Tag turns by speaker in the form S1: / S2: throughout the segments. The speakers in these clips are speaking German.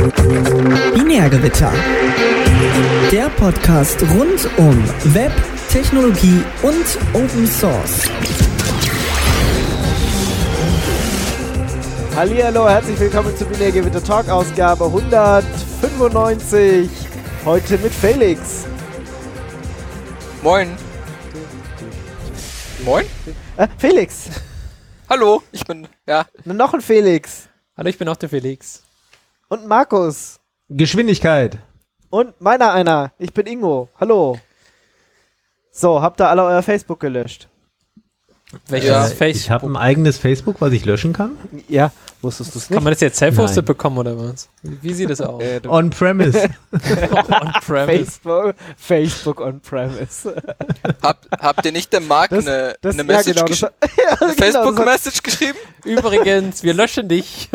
S1: Binärgewitter. Der Podcast rund um Web, Technologie und Open Source.
S2: Hallihallo, herzlich willkommen zur Binärgewitter Talk Ausgabe 195. Heute mit Felix.
S3: Moin. Moin?
S2: Felix.
S3: Hallo, ich bin, ja.
S2: Noch ein Felix.
S4: Hallo, ich bin auch der Felix.
S2: Und Markus.
S5: Geschwindigkeit.
S2: Und meiner einer. Ich bin Ingo. Hallo. So, habt ihr alle euer Facebook gelöscht?
S4: Welches
S3: Ja.
S4: Facebook?
S5: Ich habe ein eigenes Facebook, was ich löschen kann.
S2: Ja, wusstest du es
S4: Kann
S2: nicht?
S4: man das jetzt self-hosted
S5: Nein.
S4: bekommen oder was? Wie sieht das aus?
S5: On-Premise.
S4: On-premise.
S2: Facebook on-premise.
S3: Habt ihr nicht dem Marc eine Message
S2: ja,
S3: geschrieben?
S2: genau,
S3: Eine Facebook-Message geschrieben?
S4: Übrigens, wir löschen dich.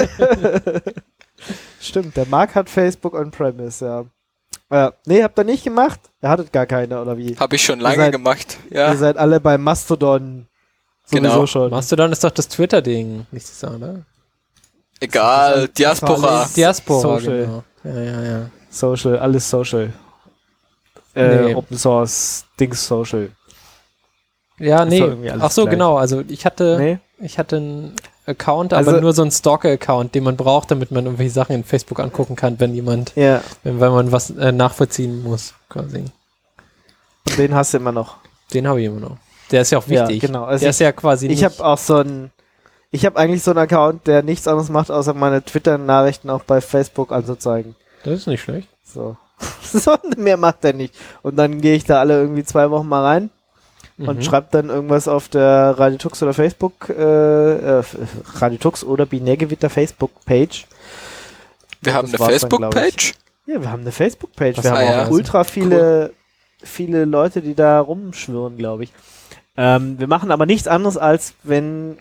S2: Stimmt, der Marc hat Facebook on-premise, ja. Nee, habt ihr nicht gemacht? Ihr hattet gar keine, oder wie?
S3: Habe ich schon
S2: Ihr
S3: lange
S2: seid-
S3: gemacht.
S2: Ihr
S3: Ja,
S2: seid alle bei Mastodon sowieso
S3: Genau.
S2: schon.
S4: Mastodon ist doch das Twitter-Ding, nicht so, oder?
S3: egal. Diaspora.
S4: Diaspora,
S2: Social.
S4: genau. Ja.
S2: Social, alles Social.
S4: Nee.
S2: Open Source, Dings Social.
S4: Ja,
S2: Ist
S4: nee.
S2: doch irgendwie alles
S4: Ach so,
S2: gleich.
S4: genau. Also ich hatte
S2: Nee?
S4: einen Account, aber
S2: Also-
S4: nur so einen Stalker-Account, den man braucht, damit man irgendwelche Sachen in Facebook angucken kann, wenn
S2: Ja,
S4: wenn man was nachvollziehen muss, quasi.
S2: und den hast du immer noch.
S4: Den habe ich immer noch. Der ist ja auch wichtig.
S2: Ja, genau. Also
S4: Der ist ja quasi
S2: Ich habe auch ich habe eigentlich so einen Account, der nichts anderes macht, außer meine Twitter-Nachrichten auch bei Facebook anzuzeigen.
S4: Das ist nicht schlecht.
S2: So. So, mehr macht er nicht. Und dann gehe ich da alle irgendwie 2 Wochen mal rein und schreibe dann irgendwas auf der Radiotux oder Facebook, Radiotux oder Binärgewitter Facebook-Page.
S3: Wir haben
S2: Das
S3: eine
S2: war's dann, glaub ich.
S3: Facebook-Page.
S2: Ja, wir haben eine Facebook-Page.
S4: Was
S2: Wir haben
S3: ja.
S2: auch ultra viele Leute, die da rumschwirren, glaube ich. Wir machen aber nichts anderes, als wenn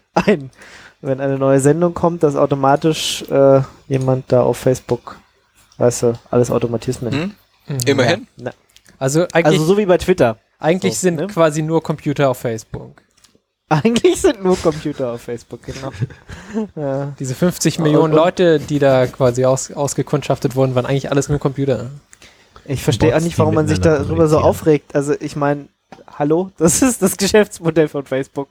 S2: eine neue Sendung kommt, dass automatisch jemand da auf Facebook, weißt du, alles Automatismen.
S3: Hm? Immerhin.
S2: Na,
S4: Also eigentlich,
S2: also so wie bei Twitter.
S4: eigentlich
S2: so,
S4: sind
S2: ne?
S4: quasi nur Computer auf Facebook.
S2: Eigentlich sind nur Computer auf Facebook, genau. Ja.
S4: Diese 50 Millionen
S2: und-
S4: Leute, die da quasi ausgekundschaftet wurden, waren eigentlich alles nur Computer.
S2: Ich verstehe auch
S5: Bots,
S2: nicht,
S5: die
S2: warum man sich
S5: miteinander
S2: darüber so
S5: kommunizieren.
S2: aufregt. Also ich meine, hallo, das ist das Geschäftsmodell von Facebook.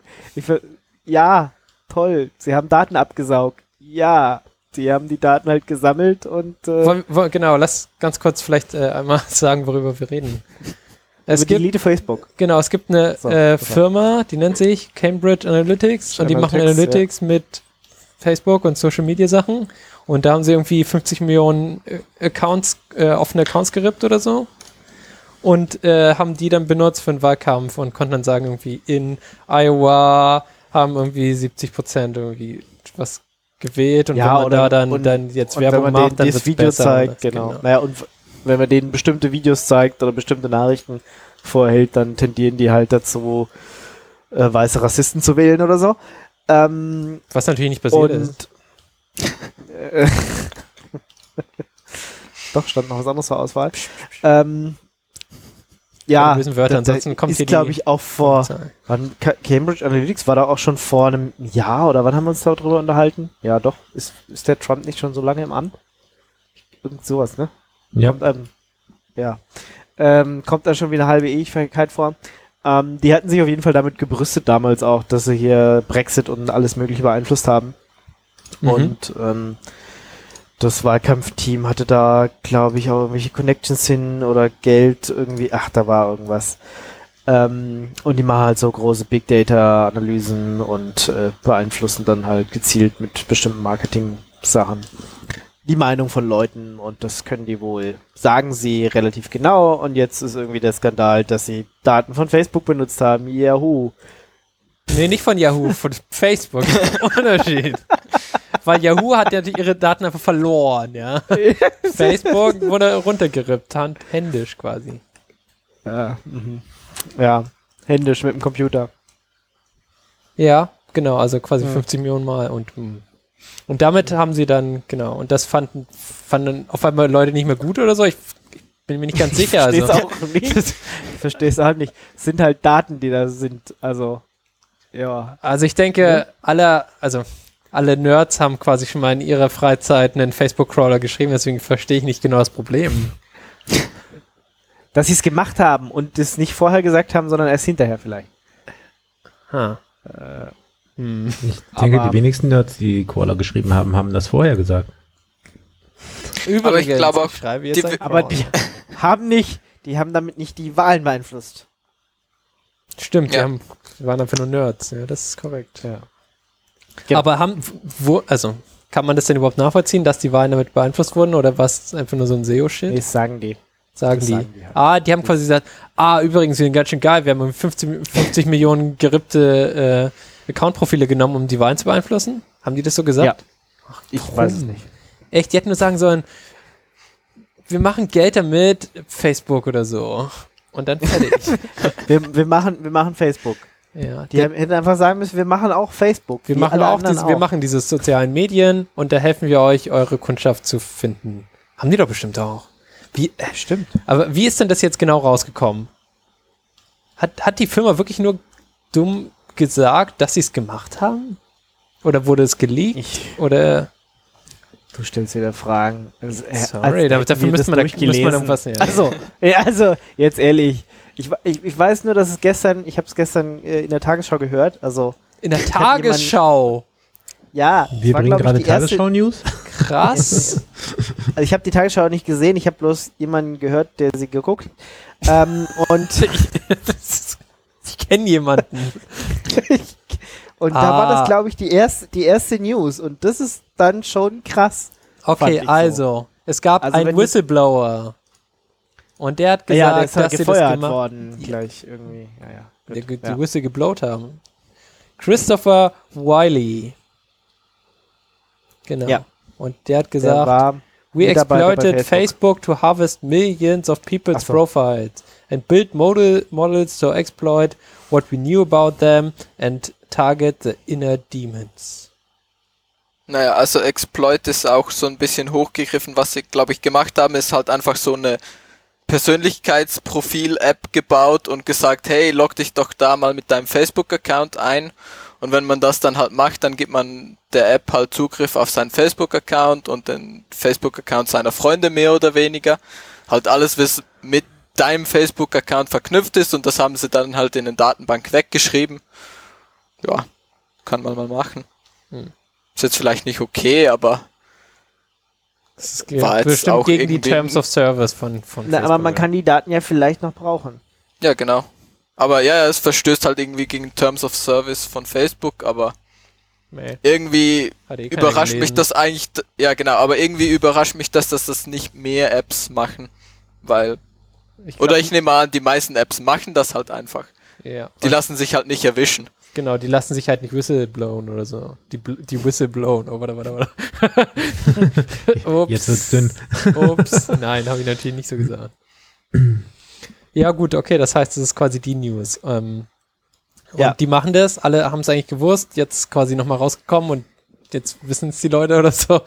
S2: Ja, toll, sie haben Daten abgesaugt. Ja, sie haben die Daten halt gesammelt und
S4: Genau, lass ganz kurz vielleicht einmal sagen, worüber wir reden. Es
S2: über die
S4: gibt,
S2: Elite Facebook.
S4: genau, es gibt eine
S2: So, pass auf.
S4: Firma, die nennt sich Cambridge Analytics und die machen
S2: Analytics,
S4: Analytics mit Facebook und Social Media Sachen und da haben sie irgendwie 50 Millionen offene Accounts gerippt oder so und haben die dann benutzt für den Wahlkampf und konnten dann sagen, irgendwie in Iowa haben irgendwie 70% irgendwie was gewählt und
S2: Ja,
S4: wenn man
S2: oder-
S4: da
S2: und-
S4: dann jetzt
S2: Und
S4: Werbung
S2: wenn man
S4: macht,
S2: denen
S4: dann
S2: das
S4: wird's
S2: Video
S4: besser.
S2: zeigt, genau. Naja, und wenn man denen bestimmte Videos zeigt oder bestimmte Nachrichten vorhält, dann tendieren die halt dazu, weiße Rassisten zu wählen oder so.
S4: Was natürlich nicht passiert ist.
S2: äh, Doch, stand noch was anderes zur Auswahl. Ja,
S4: Keine bösen Wörter, ansonsten kommt
S2: ist,
S4: hier die
S2: glaube ich, auch vor, wann, Cambridge Analytics war da auch schon vor einem Jahr, oder wann haben wir uns darüber unterhalten? Ja, doch. Ist der Trump nicht schon so lange im Amt? Irgend sowas, ne?
S5: Ja.
S2: Kommt da schon wie eine halbe Ewigkeit vor. Die hatten sich auf jeden Fall damit gebrüstet damals auch, dass sie hier Brexit und alles mögliche beeinflusst haben.
S4: Mhm.
S2: Und das Wahlkampfteam hatte da, glaube ich, auch irgendwelche Connections hin oder Geld irgendwie. Ach, da war irgendwas. Und die machen halt so große Big Data Analysen und beeinflussen dann halt gezielt mit bestimmten Marketing-Sachen die Meinung von Leuten und das können die wohl, sagen sie relativ genau und jetzt ist irgendwie der Skandal, dass sie Daten von Facebook benutzt haben. Yahoo!
S4: Nee, nicht von Yahoo, von Facebook. Unterschied. Weil Yahoo hat ja ihre Daten einfach verloren, ja. Facebook wurde runtergerippt, händisch quasi.
S2: Ja, ja, händisch mit dem Computer.
S4: Ja, genau, also quasi 50 Millionen Mal und damit haben sie dann, genau, und das fanden auf einmal Leute nicht mehr gut oder so. Ich bin mir nicht ganz sicher.
S2: Ich verstehe
S4: Also.
S2: es auch nicht. Ich verstehe es halt nicht. Es sind halt Daten, die da sind. Also, ja.
S4: Also ich denke, alle alle Nerds haben quasi schon mal in ihrer Freizeit einen Facebook-Crawler geschrieben, deswegen verstehe ich nicht genau das Problem.
S2: Dass sie es gemacht haben und es nicht vorher gesagt haben, sondern erst hinterher vielleicht.
S5: Ich denke, die wenigsten Nerds, die Crawler geschrieben haben, haben das vorher gesagt.
S4: Übrigens,
S3: Aber ich glaube auch,
S4: schreibe jetzt einen
S2: Aber
S4: Crawler.
S2: die haben damit nicht die Wahlen beeinflusst.
S4: Stimmt,
S3: Ja.
S4: die waren einfach nur Nerds, ja, das ist korrekt.
S2: Ja. Genau.
S4: Aber kann man das denn überhaupt nachvollziehen, dass die Wahlen damit beeinflusst wurden oder war es einfach nur so ein SEO-Shit?
S2: Das sagen die.
S4: Sagen
S2: das
S4: die.
S2: sagen die halt.
S4: Die haben quasi gesagt, übrigens, wir sind ganz schön geil, wir haben 50 Millionen gerippte Account-Profile genommen, um die Wahlen zu beeinflussen? Haben die das so gesagt?
S2: Ja. Ich weiß es nicht.
S4: Echt, die hätten nur sagen sollen, wir machen Geld damit, Facebook oder so. Und dann fertig.
S2: Wir machen Facebook.
S4: Ja,
S2: Die hätten einfach sagen müssen, wir machen auch Facebook.
S4: wir
S2: wie
S4: machen
S2: alle
S4: auch
S2: anderen
S4: wir machen diese sozialen Medien und da helfen wir euch, eure Kundschaft zu finden. Haben die doch bestimmt auch.
S2: Stimmt.
S4: Aber wie ist denn das jetzt genau rausgekommen? Hat die Firma wirklich nur dumm gesagt, dass sie es gemacht haben? Oder wurde es geleakt? Oder
S2: Du stellst wieder Fragen. Also,
S4: sorry, dafür müsste man irgendwas. Ja.
S2: Also, jetzt ehrlich. Ich weiß nur, dass ich habe es gestern in der Tagesschau gehört. Also,
S4: In der Tagesschau.
S2: ja.
S5: Wir
S2: war,
S5: bringen
S2: glaub ich,
S5: gerade
S2: die erste-
S5: Tagesschau-News.
S4: Krass.
S2: Also ich habe die Tagesschau nicht gesehen, ich habe bloß jemanden gehört, der sie geguckt. Und
S4: Ich kenne jemanden.
S2: da war das, glaube ich, die erste News. Und das ist dann schon krass. fand
S4: Okay,
S2: ich so.
S4: also, es gab
S2: Also
S4: einen
S2: wenn
S4: Whistleblower. Und der hat gesagt,
S2: Ja, der ist halt
S4: dass sie das
S2: gefeuert
S4: gemacht
S2: worden. Gleich irgendwie. Ja.
S4: die,
S2: Gut.
S4: die Whistle geblowt haben. Christopher Wiley. Genau.
S2: Ja.
S4: Und der hat
S2: Der
S4: gesagt,
S2: war
S4: we
S2: Mitarbeiter bei
S4: exploited Facebook to harvest millions of people's
S2: Ach so.
S4: profiles and build models to exploit what we knew about them and target the inner demons.
S3: Naja, also Exploit ist auch so ein bisschen hochgegriffen. Was sie, glaube ich, gemacht haben, ist halt einfach so eine Persönlichkeitsprofil-App gebaut und gesagt, hey, log dich doch da mal mit deinem Facebook-Account ein. Und wenn man das dann halt macht, dann gibt man der App halt Zugriff auf seinen Facebook-Account und den Facebook-Account seiner Freunde mehr oder weniger. Halt alles, was mit deinem Facebook-Account verknüpft ist, und das haben sie dann halt in den Datenbank weggeschrieben. Ja, kann man mal machen. Ist jetzt vielleicht nicht okay, aber
S4: Das
S3: War
S4: ist
S3: jetzt
S4: bestimmt
S3: auch
S4: gegen die
S3: irgendwie-
S4: Terms of Service von
S2: Na, aber man kann die Daten ja vielleicht noch brauchen.
S3: ja, genau. Aber ja, es verstößt halt irgendwie gegen Terms of Service von Facebook, aber
S4: Nee,
S3: irgendwie
S4: hat eh keiner
S3: überrascht mich
S4: gelesen.
S3: das eigentlich, ja genau, aber irgendwie überrascht mich das nicht mehr Apps machen, weil, oder ich nehme an, die meisten Apps machen das halt einfach.
S4: Ja.
S3: Die lassen sich halt nicht erwischen.
S4: Genau, die lassen sich halt nicht whistleblowen oder so. Die whistleblowen. Oh, warte. Ups.
S5: Jetzt wird's dünn.
S4: Ups. Nein, habe ich natürlich nicht so gesagt. Ja gut, okay, das heißt, das ist quasi die News. Und
S2: Ja.
S4: die machen das, alle haben es eigentlich gewusst, jetzt quasi nochmal rausgekommen und jetzt wissen es die Leute oder so.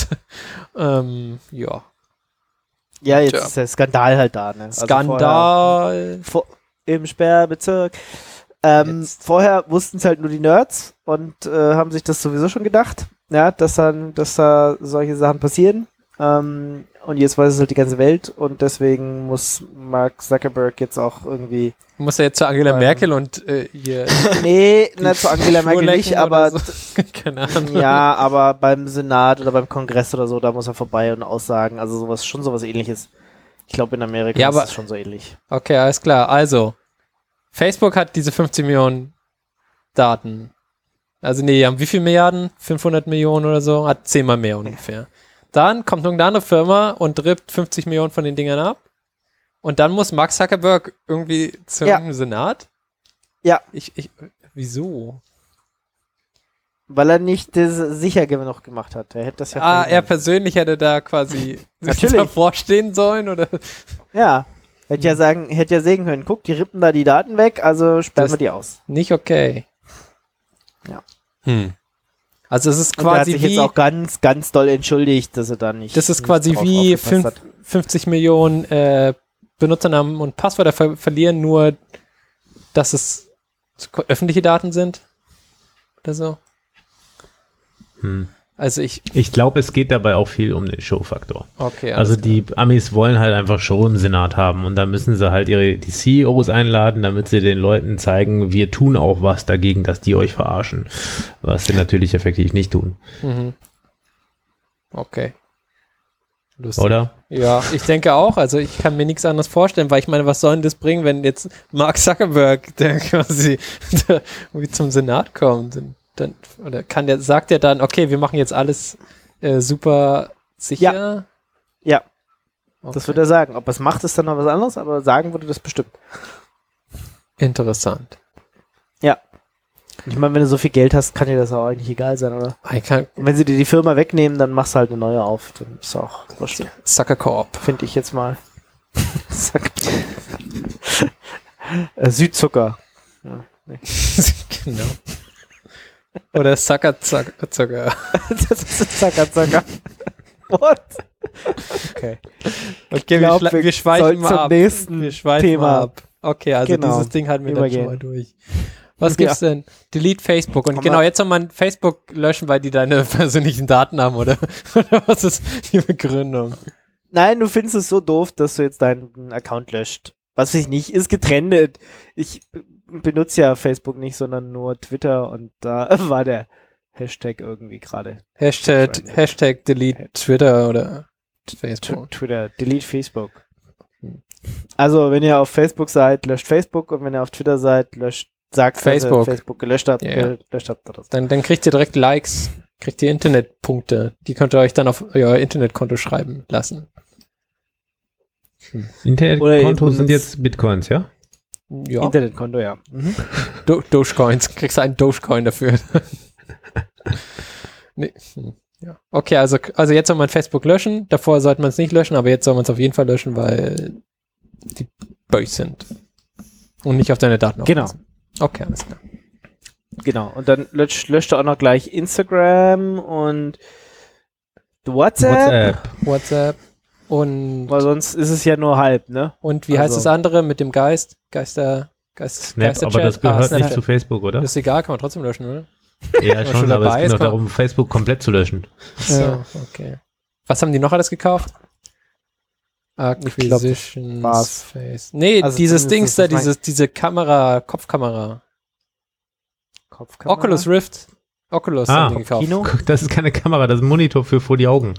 S4: Ja.
S2: Ja, jetzt
S3: Tja.
S2: ist der Skandal halt da. Ne? Also
S4: Skandal.
S2: im Sperrbezirk.
S4: Jetzt.
S2: Vorher wussten es halt nur die Nerds und haben sich das sowieso schon gedacht, ja, dass da solche Sachen passieren. Und jetzt weiß es halt die ganze Welt und deswegen muss Mark Zuckerberg jetzt auch irgendwie.
S4: Muss er jetzt zu Angela Merkel und hier
S2: Nee, nicht zu Angela Merkel
S4: Spur
S2: nicht,
S4: lecken
S2: aber
S4: oder so. Keine Ahnung.
S2: ja, aber beim Senat oder beim Kongress oder so, da muss er vorbei und aussagen. Also sowas ähnliches. Ich glaube in Amerika
S4: Ja,
S2: ist
S4: aber-
S2: es schon so ähnlich.
S4: Okay, alles klar. Also, Facebook hat diese 50 Millionen Daten. Also nee, die haben wie viel Milliarden? 500 Millionen oder so? Hat 10-mal mehr ungefähr. Dann kommt irgendeine andere Firma und rippt 50 Millionen von den Dingern ab. Und dann muss Mark Zuckerberg irgendwie zum
S2: Ja.
S4: Senat?
S2: Ja.
S4: Wieso?
S2: Weil er nicht das sicher genug gemacht hat. Er hätte das ja
S4: Er
S2: verhindert.
S4: persönlich hätte da quasi
S2: Natürlich.
S4: davor stehen sollen, oder?
S2: Ja. Hätte ja sehen können, guck, die rippen da die Daten weg, also sperren
S4: Das-
S2: wir die aus.
S4: Nicht okay.
S2: Ja.
S4: Also es ist
S2: Und er hat
S4: quasi
S2: sich
S4: wie...
S2: jetzt auch ganz, ganz doll entschuldigt, dass er da nicht.
S4: Das ist
S2: nicht
S4: quasi
S2: drauf
S4: wie
S2: aufgepasst hat.
S4: 50 Millionen Benutzernamen und Passwörter verlieren, nur dass es öffentliche Daten sind. Oder so. Also
S5: Ich glaube, es geht dabei auch viel um den Show-Faktor.
S4: okay.
S5: Also die Amis wollen halt einfach Show im Senat haben und da müssen sie halt die CEOs einladen, damit sie den Leuten zeigen, wir tun auch was dagegen, dass die euch verarschen. Was sie natürlich effektiv nicht tun.
S4: Okay. Lustig.
S5: Oder?
S4: Ja, ich denke auch. Also ich kann mir nichts anderes vorstellen, weil ich meine, was soll denn das bringen, wenn jetzt Mark Zuckerberg, der quasi irgendwie zum Senat kommt? Und dann, oder sagt er dann, okay, wir machen jetzt alles super sicher?
S2: Ja.
S4: Okay.
S2: Das würde er sagen. Ob er es macht, ist dann noch was anderes, aber sagen würde das bestimmt.
S4: Interessant.
S2: Ja. Ich meine, wenn du so viel Geld hast, kann dir das auch eigentlich egal sein, oder? Und wenn sie dir die Firma wegnehmen, dann machst du halt eine neue auf. Dann ist auch wurscht.
S4: Sucker Corp.
S2: Finde ich jetzt mal. Südzucker. Ja, nee.
S4: Genau. Oder Sucker.
S2: Das ist Zucker. What?
S4: Okay, wir schweifen mal ab. Wir schweifen
S2: Thema
S4: mal ab. Okay, also
S2: genau.
S4: Dieses Ding halten wir dann schon
S2: Übergehen.
S4: mal durch. Was gibt's denn? Delete Facebook. Und genau, jetzt soll man Facebook löschen, weil die deine persönlichen Daten haben, oder was ist die Begründung?
S2: Nein, du findest es so doof, dass du jetzt deinen Account löscht. Was weiß ich nicht, ist getrennt. Ich benutze ja Facebook nicht, sondern nur Twitter und da war der Hashtag irgendwie gerade.
S4: Hashtag Delete Twitter oder Facebook.
S2: Twitter, Delete Facebook. Also, wenn ihr auf Facebook seid, löscht Facebook und wenn ihr auf Twitter seid, sagt,
S4: Facebook.
S2: dass ihr Facebook gelöscht habt.
S4: Ja.
S2: Gelöscht habt oder so.
S4: Dann kriegt ihr direkt Likes, kriegt ihr Internetpunkte. Die könnt ihr euch dann auf euer Internetkonto schreiben lassen.
S5: Internetkonto sind jetzt Bitcoins, ja?
S4: Ja.
S2: Internetkonto, ja. Mhm.
S4: Dogecoins. Kriegst du einen Dogecoin dafür. Nee. Ja. Okay, also jetzt soll man Facebook löschen. Davor sollte man es nicht löschen, aber jetzt soll man es auf jeden Fall löschen, weil die böse sind. Und nicht auf deine Daten
S2: Genau.
S4: aufpassen. Okay, alles klar.
S2: Genau. Und dann löscht er auch noch gleich Instagram und
S4: WhatsApp und
S2: weil sonst ist es ja nur halb, ne?
S4: und wie heißt das andere mit dem Geist? Snap,
S5: aber das gehört nicht zu Facebook, oder?
S4: Das ist egal, kann man trotzdem löschen, oder?
S5: Ja,
S4: schon
S5: schon, aber
S4: dabei
S5: es
S4: ist,
S5: geht noch darum, Facebook komplett zu löschen.
S4: So, okay. Was haben die noch alles gekauft? Acquisitions
S2: war's.
S4: Face. Nee,
S2: Also
S4: dieses Dings da,
S2: zumindest
S4: diese Kamera, Kopfkamera. Oculus Rift. Oculus haben die gekauft.
S2: Kino?
S5: Das ist keine Kamera, das ist ein Monitor für vor die Augen.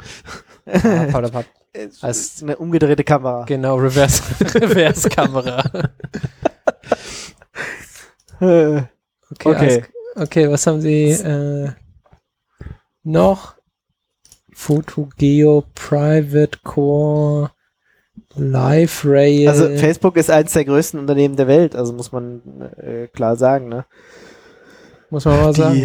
S2: Das ist eine umgedrehte Kamera.
S4: Genau, Reverse-Kamera. Okay, was haben sie noch? Photogeo, Private Core, Live Rail.
S2: Also Facebook ist eines der größten Unternehmen der Welt, also muss man klar sagen, ne?
S4: Muss man mal sagen.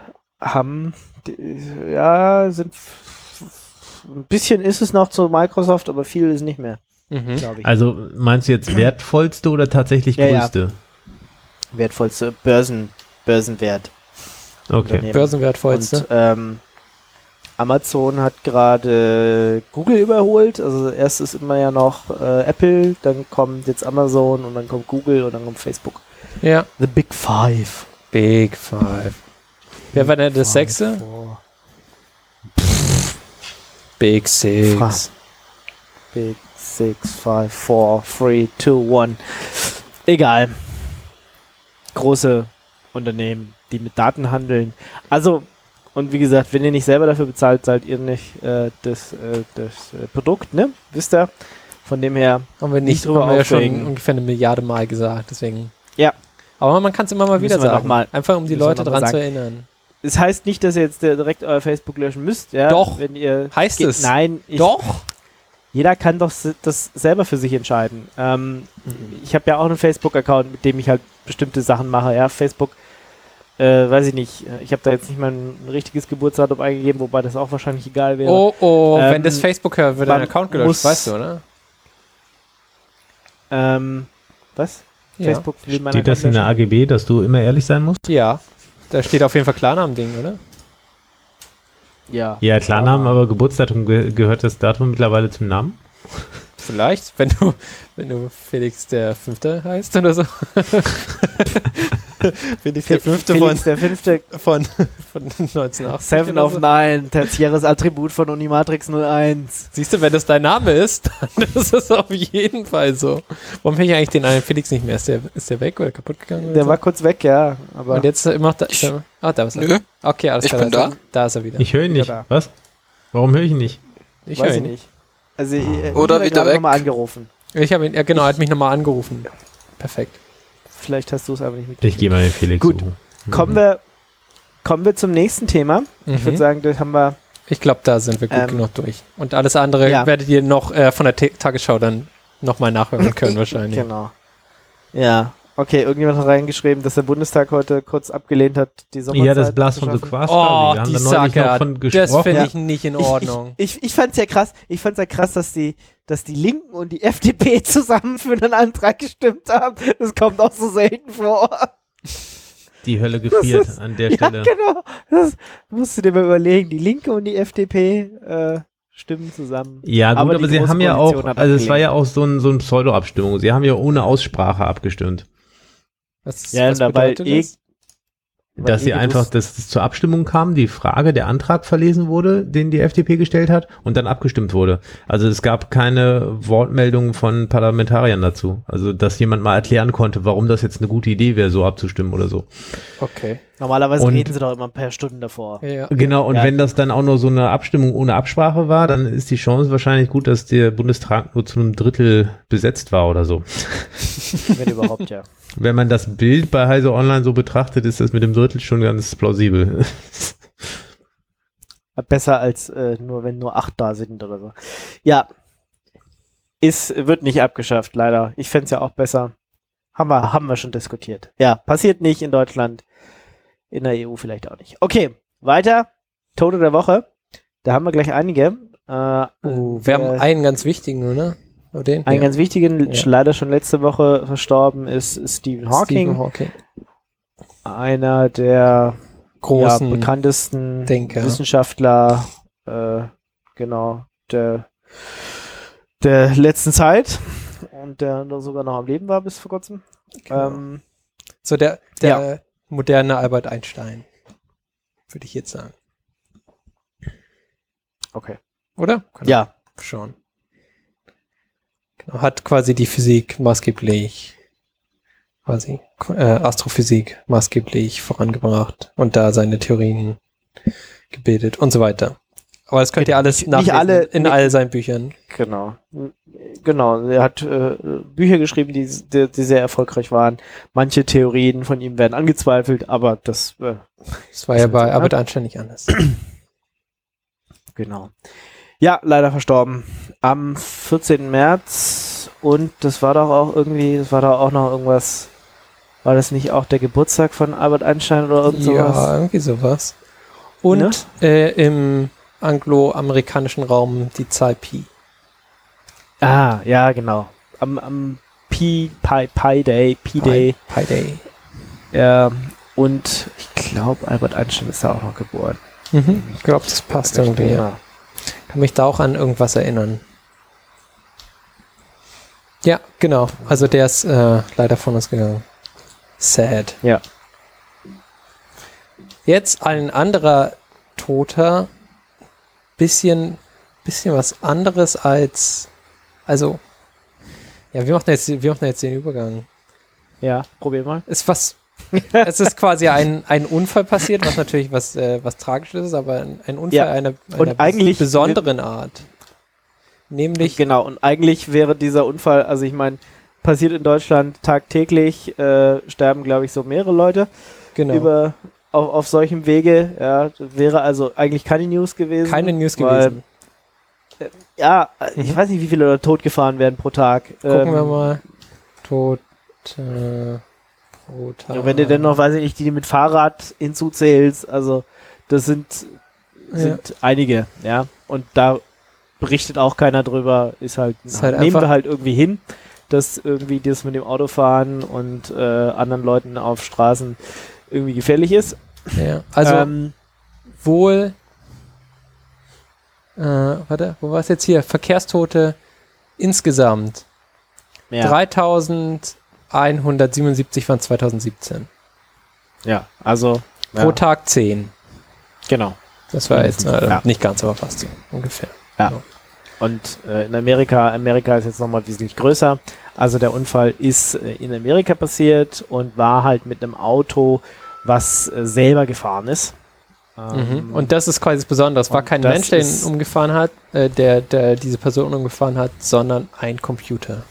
S2: Sind ein bisschen ist es noch zu Microsoft, aber viel ist nicht mehr, glaube ich.
S5: Also meinst du jetzt wertvollste oder tatsächlich größte?
S2: Ja. Wertvollste Börsenwert.
S5: Okay.
S4: Börsenwertvollste.
S2: Und Amazon hat gerade Google überholt. Also erst ist immer ja noch Apple, dann kommt jetzt Amazon und dann kommt Google und dann kommt Facebook.
S4: Ja.
S2: The Big Five.
S4: Big Five. Wer war denn das Sechste? Big Six.
S2: Big Six, 5, 4, 3, 2, 1. Egal. Große Unternehmen, die mit Daten handeln. Also, und wie gesagt, wenn ihr nicht selber dafür bezahlt, zahlt ihr nicht das Produkt, ne? Wisst ihr? Von dem her
S4: Haben wir nicht
S2: drüber
S4: haben wir ja schon
S2: aufregen.
S4: ungefähr 1 Milliarde Mal gesagt, deswegen.
S2: Ja.
S4: Aber man kann es immer mal wieder
S2: Müssen wir
S4: sagen.
S2: noch mal-
S4: Einfach um die
S2: müssen wir
S4: Leute
S2: noch mal
S4: dran zu
S2: sagen.
S4: erinnern.
S2: Es heißt nicht, dass ihr jetzt direkt euer Facebook löschen müsst, ja?
S4: Doch.
S2: Wenn ihr
S4: Heißt es.
S2: Nein.
S4: Doch.
S2: Jeder kann doch das selber für sich entscheiden. Ich habe ja auch einen Facebook-Account, mit dem ich halt bestimmte Sachen mache. Ja, Facebook, weiß ich nicht. Ich habe da jetzt nicht mal ein richtiges Geburtsdatum eingegeben, wobei das auch wahrscheinlich egal wäre.
S4: Oh, wenn das Facebook hört, wird dein
S2: man
S4: Account gelöscht,
S2: muss-
S4: weißt du, oder?
S2: Was?
S4: Ja.
S2: Facebook will meinen
S5: Steht das in
S2: Account
S5: der
S2: löschen?
S5: AGB, dass du immer ehrlich sein musst?
S4: Ja. Da steht auf jeden Fall Klarnamen-Ding, oder?
S2: Ja.
S5: Ja, Klarnamen, aber Geburtsdatum gehört das Datum mittlerweile zum Namen?
S4: Vielleicht, wenn du Felix der Fünfte heißt oder so. Bin ich der fünfte
S2: Felix, der fünfte
S4: von 1980.
S2: 7 of 9, tertiäres Attribut von Unimatrix 01.
S4: Siehst du, wenn das dein Name ist, dann ist es auf jeden Fall so. Warum höre ich eigentlich den einen Felix nicht mehr? Ist der weg oder kaputt gegangen? Oder
S2: Der
S4: so?
S2: war kurz weg, ja. Aber
S4: Und jetzt macht er... da ist er.
S3: Nö.
S4: Okay, alles
S3: Ich
S4: klar.
S3: bin da.
S4: Da ist er wieder.
S5: Ich höre ihn nicht.
S2: Ja, da.
S5: Was? Warum höre ich ihn nicht?
S4: Ich
S2: weiß
S4: höre
S2: ich
S4: ihn.
S2: nicht. Also,
S3: Oder
S2: ich
S3: wieder
S2: habe
S3: weg.
S2: nochmal angerufen.
S4: Ich habe ihn, ja genau, er hat mich nochmal angerufen. Perfekt.
S2: Vielleicht hast du es aber nicht mitgekriegt.
S5: Ich gehe mal den Felix
S2: Gut.
S5: suchen.
S2: Kommen wir zum nächsten Thema. Ich würde sagen, das haben wir...
S4: Ich glaube, da sind wir gut genug durch. Und alles andere
S2: Ja.
S4: werdet ihr noch von der Tagesschau dann nochmal nachhören können wahrscheinlich.
S2: Genau. Ja. Okay, irgendjemand hat reingeschrieben, dass der Bundestag heute kurz abgelehnt hat, die Sommerzeit.
S5: Ja, das Blas von so
S2: abzuschaffen.
S5: Quast.
S4: Oh,
S5: Wir haben
S4: die
S5: da neulich noch
S4: Sache,
S5: von
S4: das
S5: gesprochen.
S4: finde
S2: Ja.
S4: ich nicht in Ordnung.
S2: Ich fand's ja krass. Ich fand's ja krass, dass die Linken und die FDP zusammen für einen Antrag gestimmt haben. Das kommt auch so selten vor.
S5: Die Hölle gefriert
S2: ist-
S5: an der
S2: Ja,
S5: Stelle.
S2: genau. Das musst du dir mal überlegen. Die Linke und die FDP stimmen zusammen.
S5: Ja, gut, aber
S2: die
S5: sie
S2: Große
S5: haben ja
S2: Koalition
S5: auch,
S2: hat
S5: also es war
S2: abgelehnt.
S5: ja auch so ein Pseudo-Abstimmung. Sie haben ja ohne Aussprache abgestimmt.
S4: Was,
S2: Ja,
S4: was
S2: dabei
S4: bedeutet das?
S5: Dass sie einfach, dass es zur Abstimmung kam, die Frage, der Antrag verlesen wurde, den die FDP gestellt hat und dann abgestimmt wurde. Also es gab keine Wortmeldungen von Parlamentariern dazu. Also dass jemand mal erklären konnte, warum das jetzt eine gute Idee wäre, so abzustimmen oder so.
S4: Okay.
S2: Normalerweise
S5: Und-
S2: reden sie doch immer ein paar Stunden davor.
S4: Ja.
S5: Genau, und
S2: Ja.
S5: wenn das dann auch nur so eine Abstimmung ohne Absprache war, dann ist die Chance wahrscheinlich gut, dass der Bundestag nur zu einem Drittel besetzt war oder so.
S2: Wenn überhaupt, ja.
S5: Wenn man das Bild bei Heise Online so betrachtet, ist das mit dem Drittel schon ganz plausibel.
S2: Besser als wenn nur 8 da sind oder so. Ja. Wird nicht abgeschafft, leider. Ich fände es ja auch besser. Haben wir schon diskutiert. Ja, passiert nicht in Deutschland. In der EU vielleicht auch nicht. Okay, weiter. Tote der Woche. Da haben wir gleich einige.
S4: Wir haben einen ganz wichtigen, oder? Oder den?
S2: Einen
S4: Ja.
S2: ganz wichtigen,
S4: Ja.
S2: leider schon letzte Woche verstorben, ist Stephen Hawking.
S4: Stephen Hawking.
S2: Einer der
S4: Großen
S2: bekanntesten
S4: Denker.
S2: Wissenschaftler, genau, der letzten Zeit und der sogar noch am Leben war bis vor kurzem.
S4: Genau. So der moderne Albert Einstein, würde ich jetzt sagen.
S2: Okay.
S4: Oder?
S2: Ja,
S4: Schon. Genau, hat quasi die Physik maßgeblich, Astrophysik maßgeblich vorangebracht und da seine Theorien gebildet und so weiter. Aber das könnt ihr alles
S2: Nicht
S4: nachlesen
S2: alle-
S4: in all seinen Büchern.
S2: genau. Genau, er hat Bücher geschrieben, die sehr erfolgreich waren. Manche Theorien von ihm werden angezweifelt, aber das,
S4: Das war ja bei Albert Einstein nicht anders.
S2: genau. Ja, leider verstorben. Am 14. März und das war doch auch noch irgendwas, war das nicht auch der Geburtstag von Albert Einstein oder irgend sowas?
S4: Ja, irgendwie sowas. Und im angloamerikanischen Raum die Zahl Pi.
S2: Ah, ja, genau. Am Pi Day.
S4: Pi Day.
S2: Und ich glaube, Albert Einstein ist da auch noch geboren.
S4: Ich glaube, das passt irgendwie. Ja. Kann mich da auch an irgendwas erinnern. Ja, genau. Also der ist leider von uns gegangen. Sad.
S2: Ja.
S4: Jetzt ein anderer Toter. Bisschen was anderes als... Also... Ja, wir machen jetzt den Übergang.
S2: Ja, probier mal.
S4: Es ist quasi ein Unfall passiert, was natürlich was Tragisches ist, aber ein Unfall
S2: Ja.
S4: einer
S2: Und eigentlich-
S4: besonderen Art. Nämlich,
S2: Genau, und eigentlich wäre dieser Unfall, also ich meine, passiert in Deutschland tagtäglich, sterben, glaube ich, so mehrere Leute
S4: genau,
S2: auf solchem Wege. Ja, wäre also eigentlich keine News gewesen.
S4: keine News
S2: weil-
S4: gewesen.
S2: Ja, ich weiß nicht, wie viele Leute totgefahren werden pro Tag.
S4: Gucken wir mal. Tot. Pro Tag.
S2: Ja, wenn du denn noch, weiß ich nicht, die mit Fahrrad hinzuzählst, also das sind einige, ja. Und da berichtet auch keiner drüber, ist halt nehmen
S4: einfach-
S2: wir halt irgendwie hin, dass irgendwie das mit dem Autofahren und anderen Leuten auf Straßen irgendwie gefährlich ist.
S4: Ja, also wohl. Warte, wo war es jetzt hier? Verkehrstote insgesamt.
S2: ja.
S4: 3177 waren 2017.
S2: Ja, also
S4: Pro Tag 10.
S2: genau.
S4: Das war jetzt
S2: Ja.
S4: nicht ganz, aber fast so ungefähr.
S2: Ja.
S4: Ja.
S2: Und in Amerika ist jetzt nochmal wesentlich größer. Also der Unfall ist in Amerika passiert und war halt mit einem Auto, was selber gefahren ist.
S4: Und das ist quasi das Besondere. Es war
S2: Und
S4: kein
S2: das
S4: Mensch, der ihn
S2: ist-
S4: umgefahren hat, der diese Person umgefahren hat, sondern ein Computer.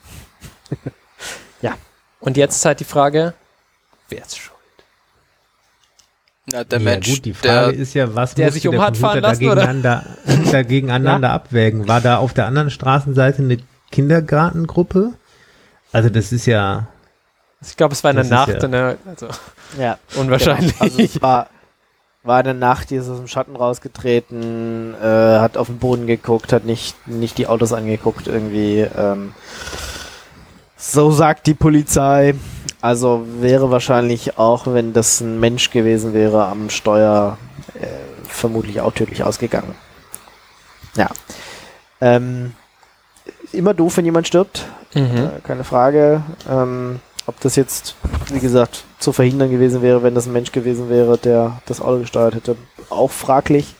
S2: Ja.
S4: Und jetzt ist halt die Frage, wer ist schuld?
S3: Ja, der
S5: Ja,
S3: Mensch,
S5: gut, die Frage
S3: der,
S5: ist ja, was
S4: der
S5: musste
S4: sich um
S5: der
S4: hat fahren
S5: Computer
S4: lassen,
S5: da gegeneinander abwägen? War da auf der anderen Straßenseite eine Kindergartengruppe? Also das ist ja...
S4: Ich glaube, es war in der
S5: Das
S4: Nacht,
S5: ist ja-
S4: ne? Also
S2: Ja.
S4: unwahrscheinlich.
S2: Genau. Also es war eine Nacht, die ist aus dem Schatten rausgetreten, hat auf den Boden geguckt, hat nicht die Autos angeguckt irgendwie. So sagt die Polizei. Also wäre wahrscheinlich auch, wenn das ein Mensch gewesen wäre am Steuer, vermutlich auch tödlich ausgegangen. Ja. Immer doof, wenn jemand stirbt. Keine Frage. Ob das jetzt, wie gesagt, zu verhindern gewesen wäre, wenn das ein Mensch gewesen wäre, der das Auto gesteuert hätte, auch fraglich.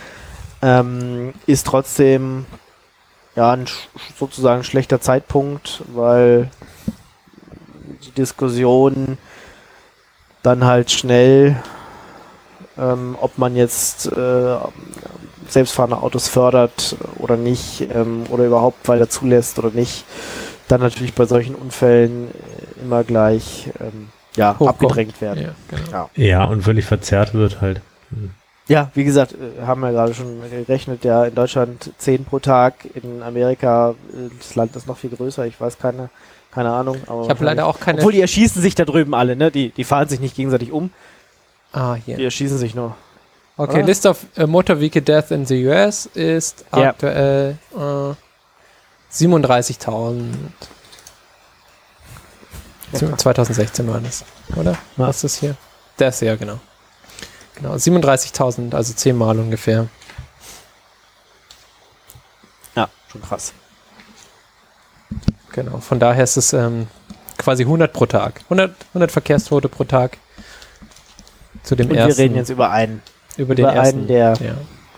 S2: Ist trotzdem ja ein sozusagen schlechter Zeitpunkt, weil die Diskussion dann halt schnell, ob man jetzt selbstfahrende Autos fördert oder nicht, oder überhaupt weiter zulässt oder nicht, dann natürlich bei solchen Unfällen immer gleich
S4: Hochkommen.
S2: abgedrängt werden.
S4: Ja, genau.
S2: Ja.
S5: Ja, und völlig verzerrt wird halt.
S2: Ja, wie gesagt, haben wir gerade schon gerechnet, ja, in Deutschland 10 pro Tag, in Amerika, das Land ist noch viel größer, ich weiß keine Ahnung. Aber
S4: Ich habe leider auch keine...
S2: obwohl die erschießen sich da drüben alle, ne? Die fahren sich nicht gegenseitig um, die
S4: hier.
S2: erschießen sich nur.
S4: Okay,
S2: oder?
S4: List of Motor Vehicle Death in the US ist
S2: Ja.
S4: aktuell 37.000. 2016 war das, oder?
S2: Ja.
S4: Was ist das hier? Das, ja, genau. Genau, 37.000, also 10-mal ungefähr.
S2: Ja, schon krass.
S4: Genau, von daher ist es quasi 100 pro Tag. 100 Verkehrstote pro Tag. Zu dem
S2: Und
S4: ersten.
S2: wir reden jetzt über einen.
S4: über den
S2: über
S4: ersten.
S2: einen, der-
S4: Ja.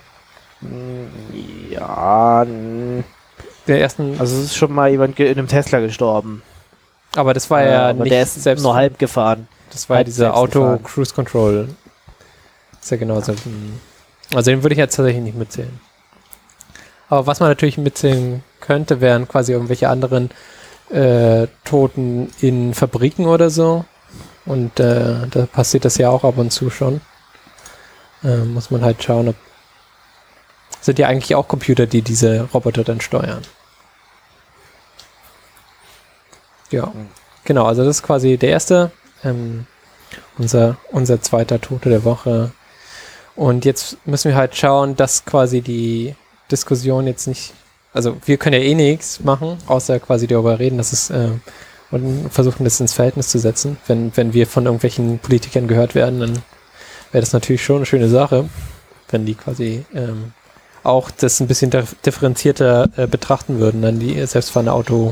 S4: Der ersten,
S2: Also es ist schon mal jemand in einem Tesla gestorben.
S4: aber das war ja
S2: aber
S4: nicht
S2: der ist
S4: selbst.
S2: nur halb gefahren.
S4: Das war ja
S2: halb
S4: dieser
S2: selbst
S4: Auto
S2: gefahren.
S4: Cruise Control. Ist ja genauso. Also den würde ich jetzt tatsächlich nicht mitzählen. Aber was man natürlich mitzählen könnte, wären quasi irgendwelche anderen Toten in Fabriken oder so. Und da passiert das ja auch ab und zu schon. Muss man halt schauen, ob sind ja eigentlich auch Computer, die diese Roboter dann steuern. Ja, genau, also das ist quasi der erste, unser zweiter Tote der Woche. Und jetzt müssen wir halt schauen, dass quasi die Diskussion jetzt nicht, also wir können ja eh nichts machen, außer quasi darüber reden, dass es und versuchen, das ins Verhältnis zu setzen. Wenn wir von irgendwelchen Politikern gehört werden, dann wäre das natürlich schon eine schöne Sache, wenn die quasi auch das ein bisschen differenzierter betrachten würden, dann die selbstfahrende Auto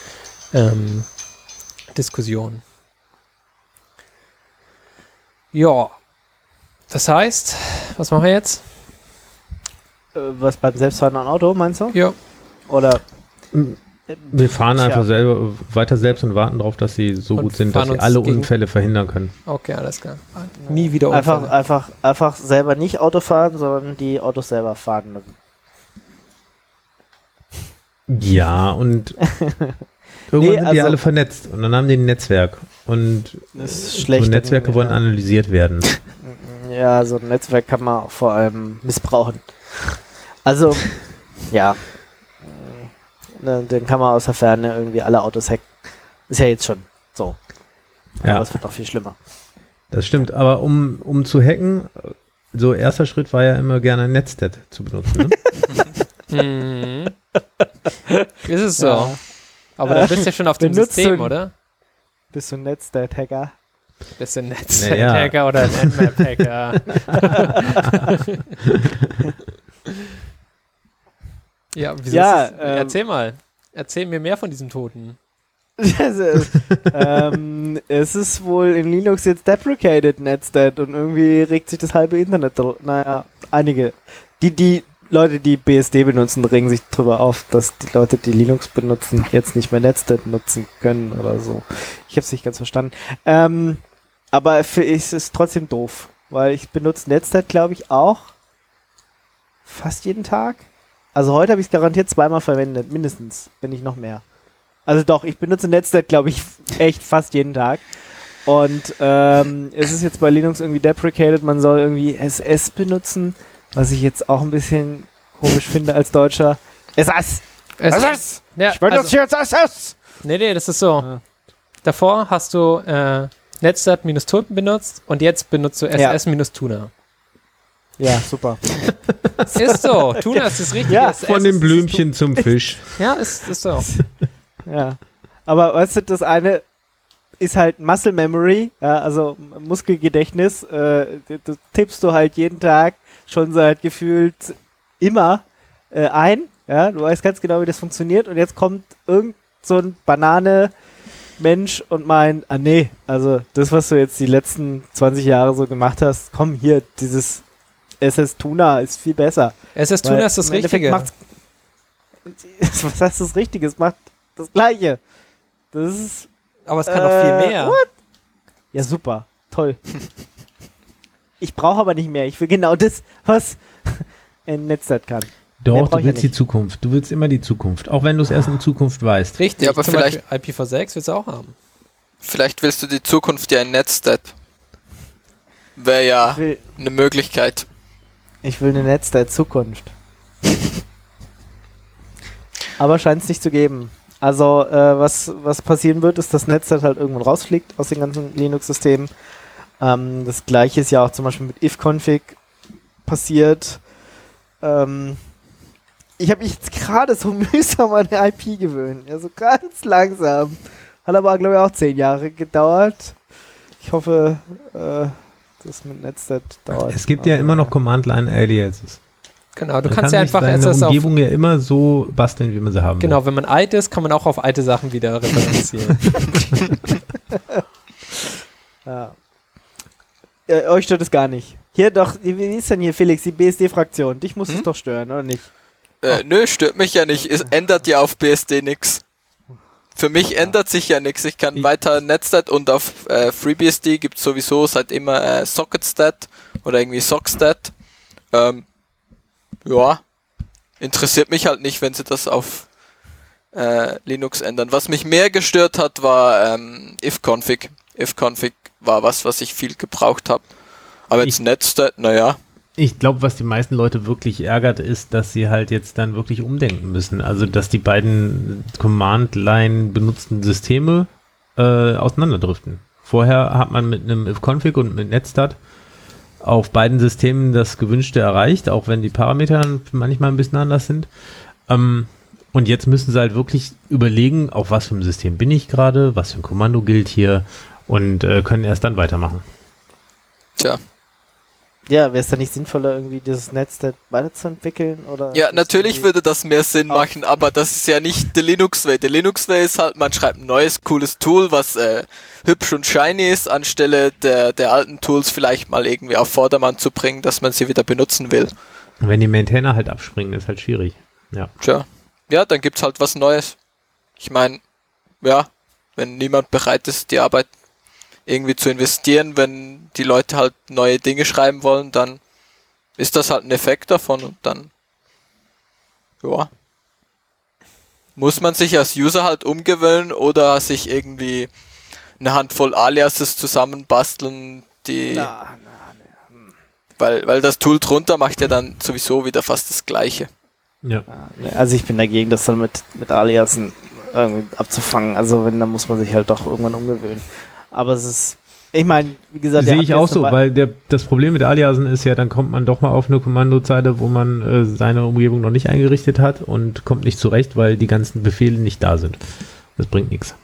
S4: Diskussion. Ja, das heißt, was machen wir jetzt?
S2: Was beim selbstfahrenden Auto, meinst du?
S4: Ja,
S2: Oder
S5: Wir fahren
S2: Tja.
S5: einfach selber weiter selbst und warten darauf, dass sie so
S4: Und
S5: gut sind, dass
S4: fahren
S5: sie
S4: uns
S5: alle
S4: gegen-
S5: Unfälle verhindern können.
S4: okay, alles klar. Nie wieder Unfälle.
S2: einfach selber nicht Auto fahren, sondern die Autos selber fahren lassen.
S5: Ja, und irgendwann
S2: Nee,
S5: sind die
S2: also-
S5: alle vernetzt und dann haben die ein Netzwerk und
S2: Das ist
S5: so
S2: schlecht.
S5: Netzwerke wollen analysiert werden.
S2: Ja, so ein Netzwerk kann man auch vor allem missbrauchen. Also, ja. Dann kann man aus der Ferne irgendwie alle Autos hacken. Ist ja jetzt schon so. Aber
S5: Ja,
S2: es wird noch viel schlimmer.
S5: das stimmt. Aber um zu hacken, so erster Schritt war ja immer gerne Netstat zu benutzen. Ne?
S4: Mhm. Ist es so.
S2: Ja.
S4: Aber dann bist du ja schon auf dem
S2: Benutzt
S4: System,
S2: du-
S4: oder?
S2: Bist du Netzwerk-Hacker?
S4: Bist du ein
S5: Naja.
S4: Netzwerk-Hacker oder ein Nmap-Hacker? Ja, wieso
S2: Ja,
S4: ist das? Erzähl mal. Erzähl mir mehr von diesem Toten.
S2: Es ist wohl in Linux jetzt deprecated, Netstat, und irgendwie regt sich das halbe Internet, naja, einige. Die Leute, die BSD benutzen, regen sich drüber auf, dass die Leute, die Linux benutzen, jetzt nicht mehr Netstat nutzen können oder so. Ich hab's nicht ganz verstanden. Aber für ich ist es trotzdem doof, weil ich benutze Netstat, glaube ich, auch fast jeden Tag. Also heute habe ich es garantiert zweimal verwendet, mindestens, wenn nicht noch mehr. Also doch, ich benutze Netstat, glaube ich, echt fast jeden Tag. Und es ist jetzt bei Linux irgendwie deprecated, man soll irgendwie SS benutzen, was ich jetzt auch ein bisschen komisch finde als Deutscher. SS! SS!
S4: Ja,
S2: Ich benutze jetzt SS!
S4: Nee, das ist so.
S2: Ja.
S4: Davor hast du Netstat-Tulpen benutzt und jetzt benutzt du SS-Tuna.
S2: Ja, super.
S4: Ist so. Tuna ist das Richtige.
S2: Ja,
S4: SS
S5: Von dem
S4: ist
S5: Blümchen zum Fisch.
S4: Ja, ist so.
S2: Ja. Aber weißt du, das eine ist halt Muscle Memory, ja, also Muskelgedächtnis. Das tippst du halt jeden Tag schon seit gefühlt immer ein. Ja, du weißt ganz genau, wie das funktioniert. Und jetzt kommt irgend so ein Banane-Mensch und meint, nee, also das, was du jetzt die letzten 20 Jahre so gemacht hast, komm hier, dieses SS-Tuna ist viel besser.
S4: SS-Tuna ist das
S2: Im Endeffekt
S4: Richtige.
S2: was heißt das Richtige? Es macht das Gleiche. Das ist...
S4: Aber es kann noch viel mehr.
S2: What? Ja, super. Toll. Ich brauche aber nicht mehr. Ich will genau das, was ein Netstat kann. Mehr
S5: Doch,
S2: brauch
S5: du
S2: ich
S5: willst
S2: ja
S5: die Zukunft. Du willst immer die Zukunft. Auch wenn du es erst in Zukunft weißt.
S4: Richtig,
S3: Ja, aber
S4: zum
S3: vielleicht-
S4: Beispiel IPv6 willst du auch haben.
S3: Vielleicht willst du die Zukunft ja in Netstat. Wäre ja eine Möglichkeit.
S2: Ich will eine Netstat-Zukunft. Aber scheint es nicht zu geben. Also, was passieren wird, ist, dass Netstat halt irgendwann rausfliegt aus den ganzen Linux-Systemen. Das gleiche ist ja auch zum Beispiel mit ifconfig passiert. Ich habe mich jetzt gerade so mühsam an die IP gewöhnt. Ja, so ganz langsam. Hat aber, glaube ich, auch 10 Jahre gedauert. Ich hoffe, das mit Netstat dauert.
S5: Es gibt ja immer noch Command-Line-Aliases.
S4: Genau, du
S5: Man
S4: kannst ja
S5: kann sich
S4: einfach
S5: seine
S4: SS auf...
S5: Umgebung ja immer so basteln, wie man sie haben will.
S4: Genau, wenn man alt ist, kann man auch auf alte Sachen wieder referenzieren.
S2: Ja. Euch stört es gar nicht. Hier doch, wie ist denn hier, Felix, die BSD-Fraktion? Dich muss es doch stören, oder nicht?
S3: Nö, stört mich ja nicht. Es ändert ja auf BSD nix. Für mich ändert sich ja nichts. Ich kann weiter Netstat und auf FreeBSD gibt es sowieso seit immer SocketStat oder irgendwie SockStat. Ja, interessiert mich halt nicht, wenn sie das auf Linux ändern. Was mich mehr gestört hat, war ifconfig. Ifconfig war was ich viel gebraucht habe. Aber jetzt Netstat, naja.
S5: Ich glaube, was die meisten Leute wirklich ärgert, ist, dass sie halt jetzt dann wirklich umdenken müssen. Also, dass die beiden Command-Line benutzten Systeme auseinanderdriften. Vorher hat man mit einem ifconfig und mit Netstat auf beiden Systemen das Gewünschte erreicht, auch wenn die Parameter manchmal ein bisschen anders sind. Und jetzt müssen sie halt wirklich überlegen, auf was für ein System bin ich gerade, was für ein Kommando gilt hier und können erst dann weitermachen.
S3: Tja.
S2: Ja, wäre es dann nicht sinnvoller, irgendwie dieses Netstat weiterzuentwickeln? Oder
S3: Ja, natürlich würde das mehr Sinn machen, aber das ist ja nicht die Linux-Way. Die Linux-Way ist halt, man schreibt ein neues, cooles Tool, was hübsch und shiny ist, anstelle der alten Tools vielleicht mal irgendwie auf Vordermann zu bringen, dass man sie wieder benutzen will.
S5: Und wenn die Maintainer halt abspringen, ist halt schwierig. Ja.
S3: Tja. Ja, dann gibt's halt was Neues. Ich meine, ja, wenn niemand bereit ist, die Arbeit irgendwie zu investieren, wenn die Leute halt neue Dinge schreiben wollen, dann ist das halt ein Effekt davon und dann, ja, muss man sich als User halt umgewöhnen oder sich irgendwie eine Handvoll Aliases zusammenbasteln, die, weil das Tool drunter macht ja dann sowieso wieder fast das Gleiche.
S5: Ja.
S2: Also ich bin dagegen, das dann mit Aliasen irgendwie abzufangen. Also wenn, dann muss man sich halt doch irgendwann umgewöhnen. Aber es ist, ich meine, wie gesagt...
S5: Sehe ich auch so, weil das Problem mit Aliasen ist ja, dann kommt man doch mal auf eine Kommandozeile, wo man seine Umgebung noch nicht eingerichtet hat und kommt nicht zurecht, weil die ganzen Befehle nicht da sind. Das bringt nichts.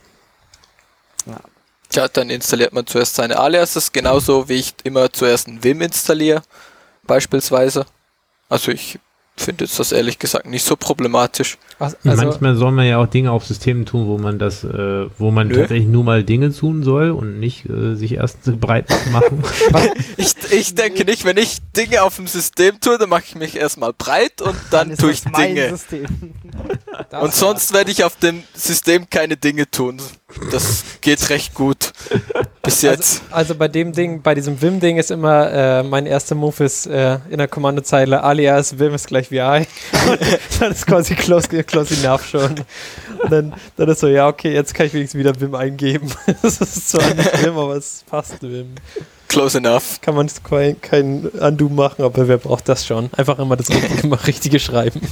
S3: Tja, dann installiert man zuerst seine Aliases, genauso wie ich immer zuerst ein Vim installiere, beispielsweise. Also ich finde jetzt das ehrlich gesagt nicht so problematisch.
S4: Also,
S5: Manchmal soll man ja auch Dinge auf Systemen tun, wo man tatsächlich nur mal Dinge tun soll und nicht sich erst breit machen.
S3: Ich denke nicht, wenn ich Dinge auf dem System tue, dann mache ich mich erstmal breit und dann tue ich Dinge.
S2: System.
S3: Und sonst werde ich auf dem System keine Dinge tun. Das geht recht gut. Bis jetzt.
S4: Also bei dem Ding, bei diesem Vim-Ding ist immer, mein erster Move ist in der Kommandozeile alias Vim ist gleich VI. Dann ist quasi close enough schon. Und dann ist so, ja okay, jetzt kann ich wenigstens wieder Vim eingeben. Das ist zwar nicht Vim, aber es passt Vim.
S3: Close enough.
S4: Kann man kein Undo machen, aber wer braucht das schon? Einfach immer das Richtige schreiben.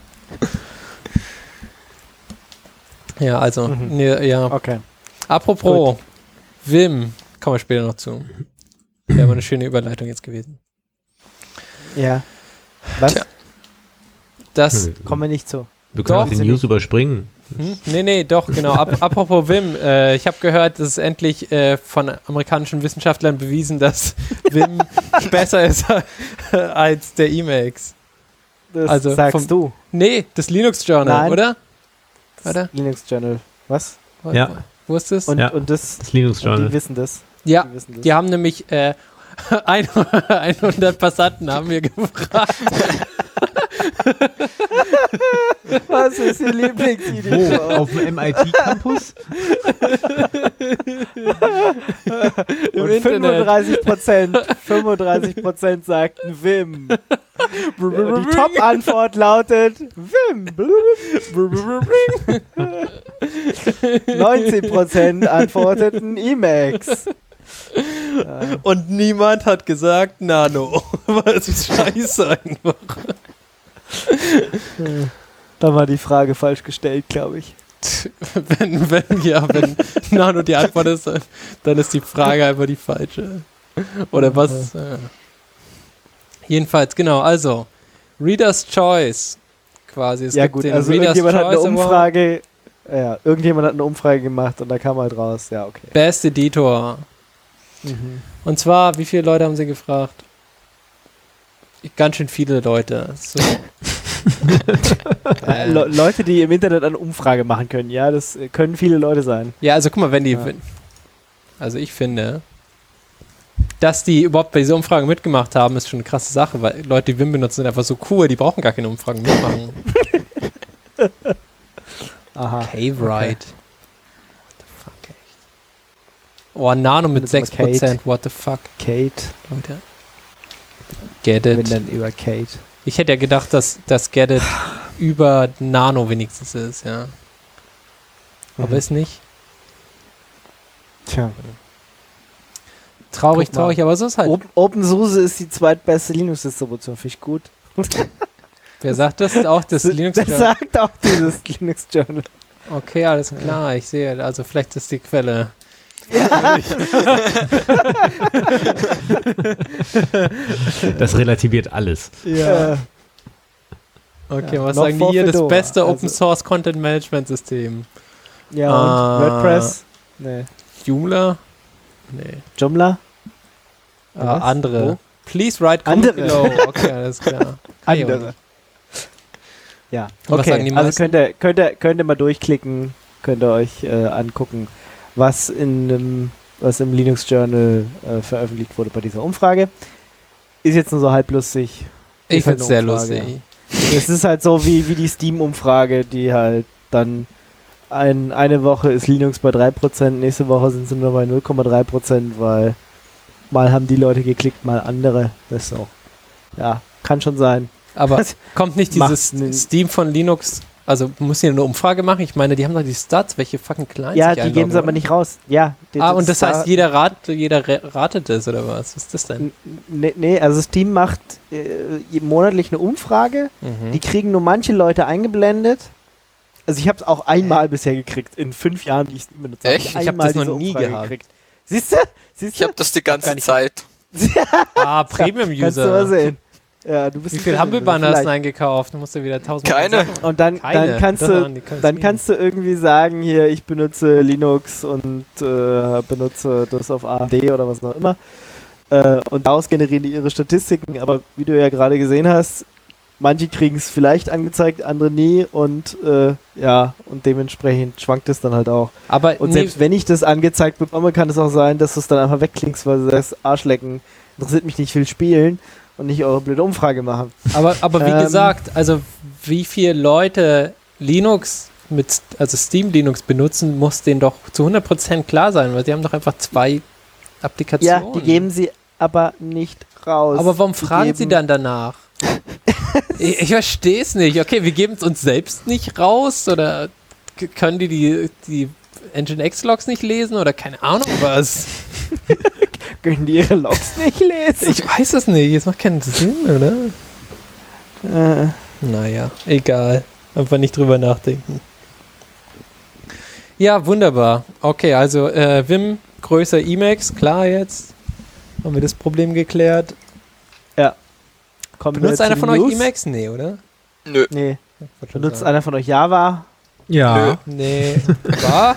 S4: Ja, also, nee, ja.
S2: Okay.
S4: Apropos Vim, kommen wir später noch zu. Wäre aber eine schöne Überleitung jetzt gewesen.
S2: Ja. Was?
S3: Tja.
S4: Das,
S2: Kommen wir nicht zu.
S5: Wir können auch die News überspringen.
S4: Nee, doch, genau. Apropos Vim, ich habe gehört, es ist endlich von amerikanischen Wissenschaftlern bewiesen, dass Vim besser ist als der Emacs.
S2: Das
S4: Also
S2: sagst du.
S4: Nee, das Linux Journal,
S2: Nein.
S4: oder?
S2: Das
S4: Warte.
S2: Linux Journal. Was?
S5: Ja.
S4: Wo ist das?
S2: Und
S5: Ja.
S2: das,
S5: Das Linux
S2: die
S5: Journal.
S2: wissen das.
S4: Ja,
S2: Die wissen das.
S4: die haben nämlich 100 Passanten haben wir gefragt.
S2: Was ist Ihr Lieblingsidee?
S5: Wo? Auf dem MIT-Campus?
S2: Und
S4: Internet.
S2: 35% sagten Vim. Die Top-Antwort lautet Vim. 19% antworteten Emacs.
S4: Und niemand hat gesagt Nano. Weil es ist scheiße einfach.
S2: Da war die Frage falsch gestellt, glaube ich.
S4: Wenn Nano die Antwort ist, dann ist die Frage einfach die falsche. Oder was? Jedenfalls, genau, also Reader's Choice quasi. Es
S2: Ja
S4: gibt
S2: gut,
S4: den
S2: also
S4: Reader's
S2: irgendjemand hat eine
S4: Choice Award.
S2: Umfrage. Ja, irgendjemand hat eine Umfrage gemacht und da kam halt raus. Ja, okay.
S4: Best Editor. Und zwar, wie viele Leute haben sie gefragt? Ganz schön viele Leute. So.
S2: Leute, die im Internet eine Umfrage machen können, ja, das können viele Leute sein.
S4: Ja, also guck mal, wenn die.
S2: Ja.
S4: Also ich finde, dass die überhaupt bei dieser Umfrage mitgemacht haben, ist schon eine krasse Sache, weil Leute, die Vim benutzen, sind einfach so cool, die brauchen gar keine Umfragen mitmachen.
S2: Aha.
S4: Cave Ride. What the fuck, echt? Oh, Nano mit
S2: Das ist aber
S4: 6%,
S2: Kate.
S4: what the fuck,
S2: Kate,
S4: Leute. Get
S2: wenn
S4: it.
S2: dann über Kate.
S4: Ich hätte ja gedacht, dass das Get it über Nano wenigstens ist, ja. Aber ist nicht.
S2: Tja.
S4: Traurig,
S2: Guck mal.
S4: aber so ist halt.
S2: OpenSUSE ist die zweitbeste Linux-Distribution, finde ich gut.
S4: Wer sagt das? Auch das Linux
S2: Das
S4: Journal.
S2: sagt auch dieses Linux Journal.
S4: Okay, alles klar, ich sehe. Also vielleicht ist die Quelle.
S5: Das relativiert alles.
S2: Ja.
S4: Okay,
S2: Ja,
S4: was
S2: noch
S4: sagen die
S2: vor
S4: hier? Das
S2: Fedora,
S4: beste
S2: also-
S4: Open Source Content Management System.
S2: Ja, und WordPress? Nee.
S4: Joomla? Nee.
S2: Joomla? Was?
S4: Andere.
S2: Wo?
S4: Please write comment
S2: Andere.
S4: below. Okay, alles klar.
S2: Andere. Ja,
S4: Und was sagen die
S2: also
S4: meisten?
S2: könnt ihr mal durchklicken, könnt ihr euch angucken, was im Linux Journal veröffentlicht wurde bei dieser Umfrage. Ist jetzt nur so halblustig.
S4: Ich
S2: Ist halt
S4: finde es
S2: eine
S4: sehr
S2: Umfrage.
S4: lustig.
S2: Es ist halt so wie die Steam-Umfrage, die halt dann eine Woche ist Linux bei 3%, nächste Woche sind sie nur bei 0,3%, weil mal haben die Leute geklickt, mal andere. Das ist so. Ja, kann schon sein.
S4: Aber kommt nicht dieses
S2: Macht's nicht.
S4: Steam von Linux, also muss hier eine Umfrage machen? Ich meine, die haben doch die Stats, welche fucking Clients
S2: Ja,
S4: sich
S2: die
S4: einloggen
S2: geben sie aber
S4: wollen.
S2: nicht raus. Ja,
S4: Und das heißt, jeder ratet es, oder was? Was ist das denn?
S2: Nee, also Steam macht monatlich eine Umfrage. Die kriegen nur manche Leute eingeblendet. Also ich habe es auch einmal bisher gekriegt, in 5 Jahren, die ich Steam benutze.
S3: Echt?
S4: Ich hab das noch nie gehabt.
S2: Siehst du?
S3: Ich habe das die ganze
S4: Gar nicht.
S3: Zeit.
S2: Kannst du mal
S4: Premium-User.
S2: sehen. Ja, du bist
S4: Wie
S2: ein
S4: viel
S2: Premium-User,
S4: Humble-Banner hast du
S2: vielleicht.
S4: eingekauft? Du musst ja wieder 1000
S3: Keine.
S2: Und dann
S4: Keine.
S2: kannst
S4: Doch,
S2: du
S4: die kannst
S2: dann
S4: du
S2: kannst du irgendwie sagen, hier, ich benutze Linux und benutze das auf AMD oder was auch immer. Und daraus generieren die ihre Statistiken. Aber wie du ja gerade gesehen hast, manche kriegen es vielleicht angezeigt, andere nie und und dementsprechend schwankt es dann halt auch.
S4: Aber
S2: Und selbst wenn ich das angezeigt bekomme, kann es auch sein, dass du es dann einfach wegklickst, weil du sagst, Arschlecken, interessiert mich nicht, viel spielen und nicht eure blöde Umfrage machen.
S4: Aber wie gesagt, also wie viele Leute Linux Steam Linux benutzen, muss denen doch zu 100% klar sein, weil die haben doch einfach 2 Applikationen.
S2: Ja, die geben sie aber nicht raus.
S4: Aber warum fragen sie dann danach? ich verstehe es nicht. Okay, wir geben es uns selbst nicht raus oder können die Nginx-Logs nicht lesen oder keine Ahnung was?
S2: Können die ihre Logs nicht lesen?
S4: Ich weiß es nicht. Es macht keinen Sinn, oder? Naja, egal. Einfach nicht drüber nachdenken. Ja, wunderbar. Okay, also Vim größer Emacs, klar jetzt. Haben wir das Problem geklärt.
S2: Ja.
S4: Benutzt einer von euch Emacs? Nee, oder?
S3: Nö.
S2: Nee. Benutzt einer von euch Java?
S5: Ja.
S4: Nee. War?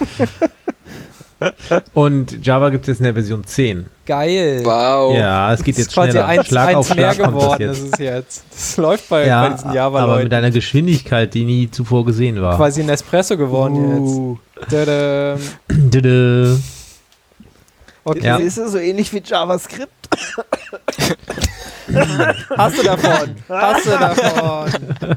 S5: Und Java gibt es jetzt in der Version 10.
S4: Geil.
S3: Wow.
S5: Ja, es geht
S4: Das ist
S5: jetzt
S4: quasi
S5: schneller. Schlag auf
S4: mehr
S5: Schlag kommt das
S4: geworden,
S5: jetzt.
S4: ist es jetzt. Das läuft bei diesen
S5: aber
S4: Java-Leuten.
S5: mit einer Geschwindigkeit, die nie zuvor gesehen war.
S4: Quasi ein Espresso geworden jetzt. Tada.
S5: Dödö.
S4: Okay.
S5: Ja.
S2: Ist es so ähnlich wie JavaScript?
S4: Hast du davon? Hast du davon?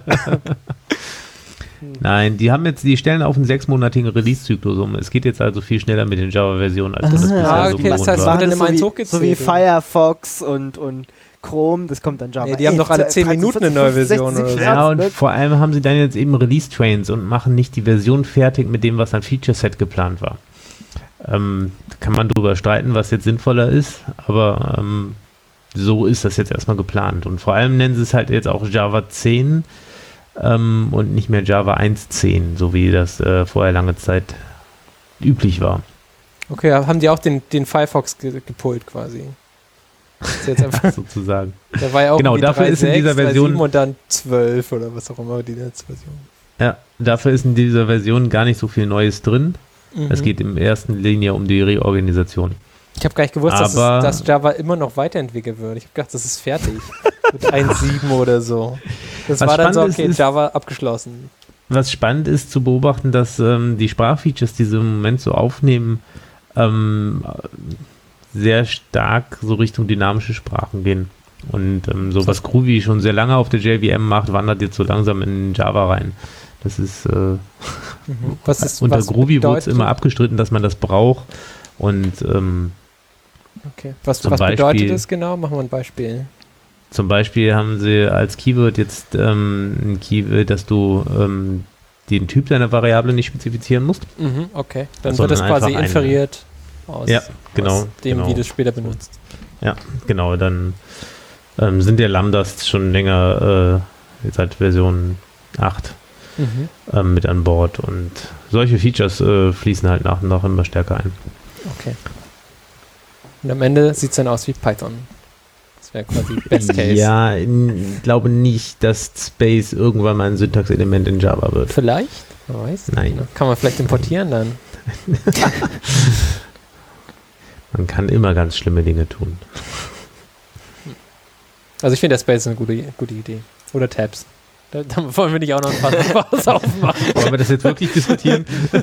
S5: Nein, die stellen auf einen 6-monatigen Release-Zyklus um. Es geht jetzt also viel schneller mit den Java-Versionen, als das bisher so
S4: okay, das
S5: gewohnt
S4: heißt,
S5: war.
S4: wird dann immer eins
S2: so
S4: hochgezählt.
S2: wie Firefox und Chrome, das kommt dann Java.
S4: Nee, die haben doch alle 10 Minuten eine neue Version oder so.
S5: Ja, und vor allem haben sie dann jetzt eben Release-Trains und machen nicht die Version fertig mit dem, was an Feature-Set geplant war. Kann man drüber streiten, was jetzt sinnvoller ist, aber so ist das jetzt erstmal geplant. Und vor allem nennen sie es halt jetzt auch Java 10 und nicht mehr Java 1.10, so wie das vorher lange Zeit üblich war.
S4: Okay, haben die auch den Firefox gepult quasi? Das ist jetzt einfach
S5: Sozusagen.
S4: der war ja auch
S5: Genau,
S4: irgendwie
S5: dafür ist in
S4: 3.6,
S5: dieser Version
S4: 3.7 und dann 12 oder was auch immer die letzte Version.
S5: Ja, dafür ist in dieser Version gar nicht so viel Neues drin. Es geht in erster Linie um die Reorganisation.
S4: Ich habe gar nicht gewusst,
S5: Aber-
S4: dass Java immer noch weiterentwickelt wird. Ich habe gedacht, das ist fertig. Mit 1.7 oder so. Das
S5: Was
S4: war dann so,
S5: spannend
S4: okay,
S5: ist-
S4: Java abgeschlossen.
S5: Was spannend ist zu beobachten, dass die Sprachfeatures, die sie im Moment so aufnehmen, sehr stark so Richtung dynamische Sprachen gehen. Und so was Groovy schon sehr lange auf der JVM macht, wandert jetzt so langsam in Java rein. Das ist unter Groovy wurde es immer abgestritten, dass man das braucht. Und
S4: Okay. Was
S5: Zum
S4: bedeutet
S5: Beispiel-
S4: das genau? Machen wir ein Beispiel.
S5: zum Beispiel haben sie als Keyword jetzt ein Keyword, dass du den Typ deiner Variable nicht spezifizieren musst.
S4: Mhm, okay. Dann wird
S5: Sondern
S4: das quasi
S5: einfach
S4: inferiert aus,
S5: Ja, genau,
S4: aus dem,
S5: genau.
S4: wie du es später benutzt.
S5: Ja, genau, dann sind ja Lambdas schon länger seit Version 8 mit an Bord und solche Features fließen halt nach und nach immer stärker ein.
S4: Okay. Und am Ende sieht es dann aus wie Python. Das wäre quasi Best Case.
S5: Ja, ich glaube nicht, dass Space irgendwann mal ein Syntaxelement in Java wird.
S4: Vielleicht? Man weiß.
S5: Nein.
S4: Kann man vielleicht importieren dann.
S5: Man kann immer ganz schlimme Dinge tun.
S4: Also ich finde, der Space ist eine gute Idee. Oder Tabs. Da wollen wir nicht auch noch ein Fass aufmachen.
S5: Wollen wir das jetzt wirklich diskutieren?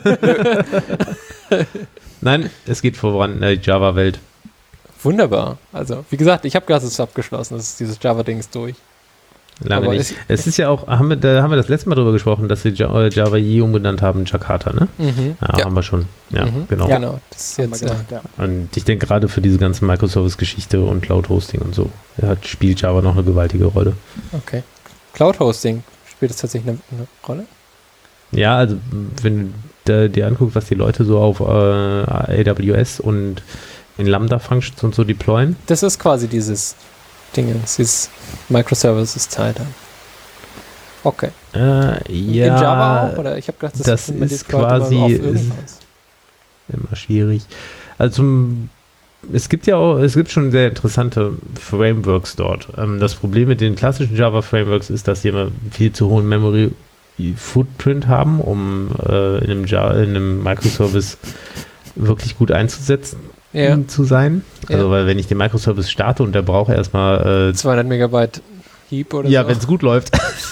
S5: Nein, es geht voran in der Java-Welt.
S4: Wunderbar. Also, wie gesagt, ich habe gedacht, es ist abgeschlossen. Das ist dieses Java-Ding ist durch.
S5: Lange
S4: Aber
S5: nicht. Es ist ja auch, haben wir das letzte Mal drüber gesprochen, dass sie Java je umbenannt haben, Jakarta, ne? Ja,
S3: Ja.
S5: haben wir schon. Ja, genau.
S4: Genau. Das ist
S2: Haben wir
S4: jetzt,
S2: gemacht, ja.
S5: Und ich denke gerade für diese ganze Microservice-Geschichte und Cloud-Hosting und so, spielt Java noch eine gewaltige Rolle.
S4: okay. Cloud-Hosting spielt das tatsächlich eine Rolle?
S5: Ja, also wenn du dir anguckst, was die Leute so auf AWS und in Lambda-Functions und so deployen.
S4: Das ist quasi dieses Ding, dieses Microservices-Teil dann. Okay.
S5: Ja,
S4: In Java auch? Oder ich habe gedacht,
S5: das
S4: findet man
S5: ist
S4: die Leute
S5: quasi-
S4: mal auf
S5: ist-
S4: irgendwas.
S5: immer schwierig. Also es gibt schon sehr interessante Frameworks dort. Das Problem mit den klassischen Java-Frameworks ist, dass sie immer viel zu hohen Memory-Footprint haben, um in einem Microservice wirklich gut einzusetzen zu sein. Also weil wenn ich den Microservice starte und der braucht erstmal
S4: 200 Megabyte Heap oder
S5: Ja,
S4: so.
S5: wenn es gut läuft.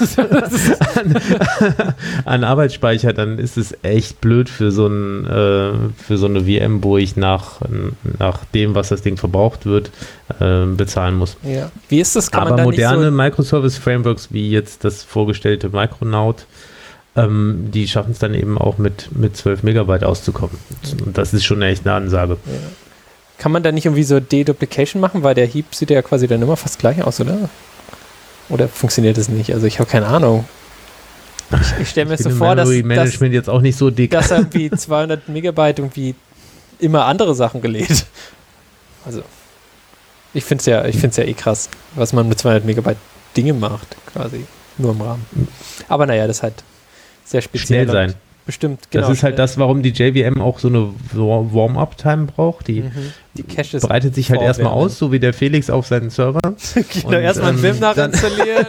S5: an Arbeitsspeicher, dann ist es echt blöd für so eine VM, wo ich nach dem, was das Ding verbraucht wird, bezahlen muss.
S4: Ja. Wie ist das? Kann
S5: Aber
S4: man da
S5: moderne
S4: nicht
S5: Microservice-Frameworks, wie jetzt das vorgestellte Micronaut, die schaffen es dann eben auch mit 12 Megabyte auszukommen. Und das ist schon echt eine Ansage.
S4: so, kann man da nicht irgendwie so Deduplication machen, weil der Heap sieht ja quasi dann immer fast gleich aus, oder? Oder funktioniert das nicht? Also ich habe keine Ahnung. Ich stelle mir so vor, dass
S5: Management jetzt auch nicht so dick.
S4: dass irgendwie 200 Megabyte irgendwie immer andere Sachen gelädt. Also ich finde es ja eh krass, was man mit 200 Megabyte Dinge macht, quasi nur im Rahmen. Aber naja, das ist halt sehr speziell.
S5: Schnell sein.
S4: Bestimmt, genau.
S5: Das ist halt das, warum die JVM auch so eine Warm-up-Time braucht. Die
S4: Caches
S5: breitet sich halt erstmal aus, so wie der Felix auf seinen Server.
S4: Genau, erstmal einen Vim nachinstallieren.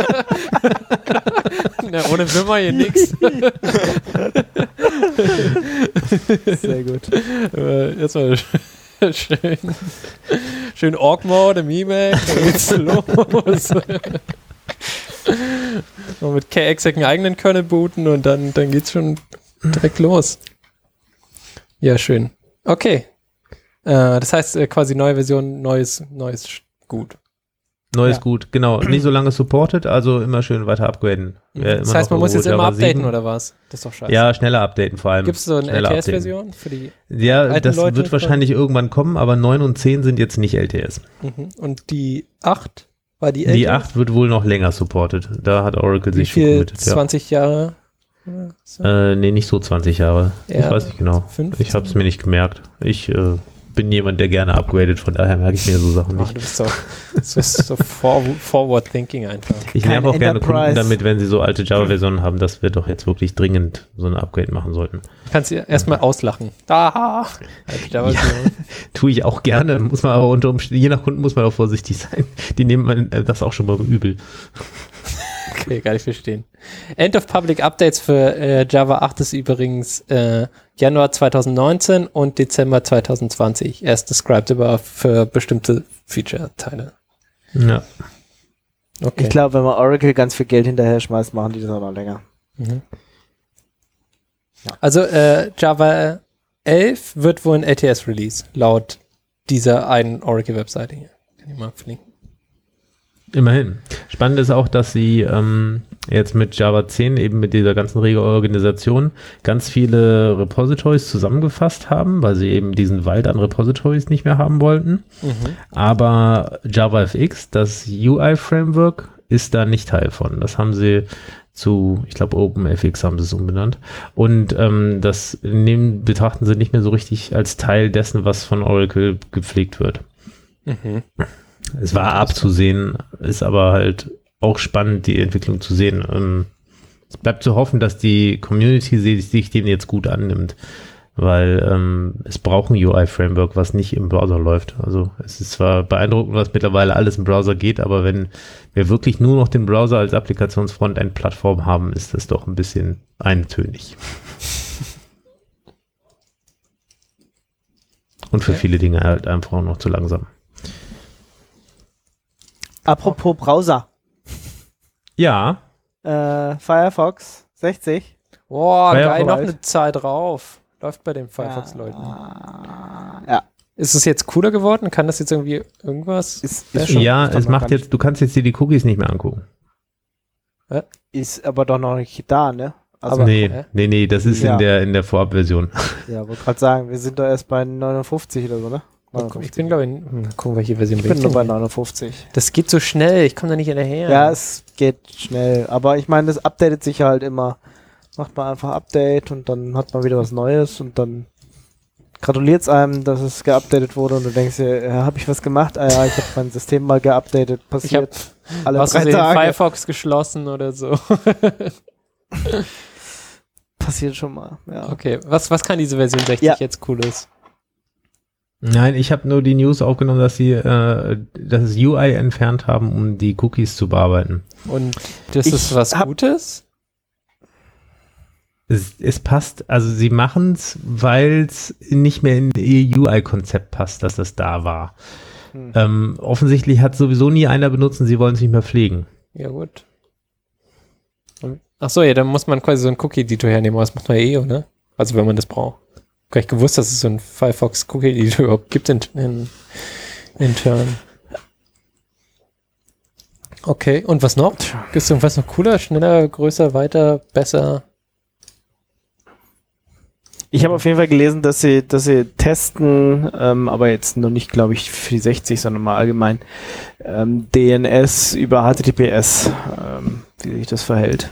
S4: Na, ohne Vim hier nix.
S2: Sehr gut.
S4: Erstmal schön Org-Mode im E-Mail, dann geht's los. Noch mit KExec einen eigenen Kernel booten und dann geht's schon direkt los. Ja, schön. Okay. Das heißt quasi neue Version, neues gut.
S5: Neues gut, genau. Nicht so lange supported, also immer schön weiter upgraden.
S4: Das heißt, man muss jetzt immer updaten oder was? Das ist doch scheiße.
S5: Ja, schneller updaten vor allem.
S4: Gibt es so eine LTS-Version für die
S5: Ja, das
S4: Leute
S5: wird wahrscheinlich irgendwann kommen, aber 9 und 10 sind jetzt nicht LTS.
S4: Und die 8 war die
S5: Die 8 wird wohl noch länger supported. Da hat Oracle sich schon committed.
S4: 20 Jahre?
S5: So. Nee, nicht so 20 Jahre.
S4: Ja,
S5: ich weiß nicht genau.
S4: 15?
S5: Ich habe es mir nicht gemerkt. Ich bin jemand, der gerne upgradet, von daher merke ich mir so Sachen nicht.
S4: Du bist so forward thinking einfach.
S5: Ich
S2: Kein
S5: nerve auch gerne
S2: Enterprise.
S5: Kunden damit, wenn sie so alte Java-Versionen haben, dass wir doch jetzt wirklich dringend so ein Upgrade machen sollten.
S4: Kannst du erstmal auslachen. Aha!
S5: Ja, tue ich auch gerne, muss man aber unter Umständen, je nach Kunden muss man auch vorsichtig sein. Die nehmen das auch schon mal übel.
S4: Okay, gar nicht verstehen. End of Public Updates für Java 8 ist übrigens Januar 2019 und Dezember 2020. Erst described aber für bestimmte Feature-Teile.
S5: Ja.
S4: Okay.
S2: Ich glaube, wenn man Oracle ganz viel Geld hinterher schmeißt, machen die das auch noch länger.
S4: Mhm. Ja. Also Java 11 wird wohl ein LTS-Release, laut dieser einen Oracle-Webseite hier. Kann ich mal verlinken.
S5: Immerhin. Spannend ist auch, dass sie jetzt mit Java 10 eben mit dieser ganzen Reorganisation ganz viele Repositories zusammengefasst haben, weil sie eben diesen Wald an Repositories nicht mehr haben wollten. Aber JavaFX, das UI-Framework, ist da nicht Teil von. Das haben sie zu, ich glaube OpenFX haben sie es umbenannt. Und das betrachten sie nicht mehr so richtig als Teil dessen, was von Oracle gepflegt wird. Es war abzusehen, ist aber halt auch spannend, die Entwicklung zu sehen. Es bleibt zu hoffen, dass die Community sich dem jetzt gut annimmt, weil es braucht ein UI-Framework, was nicht im Browser läuft. Also es ist zwar beeindruckend, was mittlerweile alles im Browser geht, aber wenn wir wirklich nur noch den Browser als Applikationsfrontend-Plattform haben, ist das doch ein bisschen eintönig. Und für viele Dinge halt einfach auch noch zu langsam.
S2: Apropos Browser.
S5: Ja.
S2: Firefox 60.
S4: Boah,
S5: Firefox.
S4: geil, noch eine Zahl drauf. Läuft bei den Firefox-Leuten.
S2: Ja.
S4: Ist es jetzt cooler geworden? Kann das jetzt irgendwie irgendwas?
S2: Ist
S4: schon-
S5: Ja,
S2: ist doch
S5: es
S2: noch
S5: macht
S2: gar nicht-
S5: jetzt, du kannst jetzt dir die Cookies nicht mehr angucken.
S2: Ist aber doch noch nicht da, ne? Also,
S4: Aber-
S5: Nee,
S4: hä?
S5: nee, das ist
S2: Ja.
S5: in der Vorabversion.
S2: ja, wollte gerade sagen, wir sind doch erst bei 59 oder so, ne?
S4: Ich bin, glaube ich, gucken, welche Version
S2: Ich bin nur bei
S4: denn?
S2: 59.
S4: Das geht so schnell, ich komme da nicht hinterher.
S2: Ja, es geht schnell. Aber ich meine, das updatet sich halt immer. Macht man einfach Update und dann hat man wieder was Neues und dann gratuliert es einem, dass es geupdatet wurde und du denkst dir, ja, habe ich was gemacht? Ah ja, ich habe mein System mal geupdatet. Passiert alle
S4: Hast
S2: 3
S4: du den
S2: Tage.
S4: Firefox geschlossen oder so?
S2: Passiert schon mal, ja.
S4: Okay, was kann diese Version 60
S2: Ja.
S4: jetzt Cooles?
S5: Nein, ich habe nur die News aufgenommen, dass sie das UI entfernt haben, um die Cookies zu bearbeiten.
S4: Und das
S2: Ich
S4: ist was
S2: hab-
S4: Gutes?
S5: Es passt, also sie machen es, weil es nicht mehr in ihr UI-Konzept passt, dass das da war. Offensichtlich hat sowieso nie einer benutzt und sie wollen es nicht mehr pflegen.
S4: Ja, gut. Achso, ja, dann muss man quasi so einen Cookie-Editor hernehmen, aber das macht man ja oder? Also wenn man das braucht. Gar nicht gewusst, dass es so einen Firefox Cookie-Editor überhaupt gibt intern. Okay, und was noch? Gibt es irgendwas noch cooler, schneller, größer, weiter, besser?
S2: Ich habe auf jeden Fall gelesen, dass sie testen, aber jetzt noch nicht, glaube ich, für die 60, sondern mal allgemein, DNS über HTTPS, wie sich das verhält.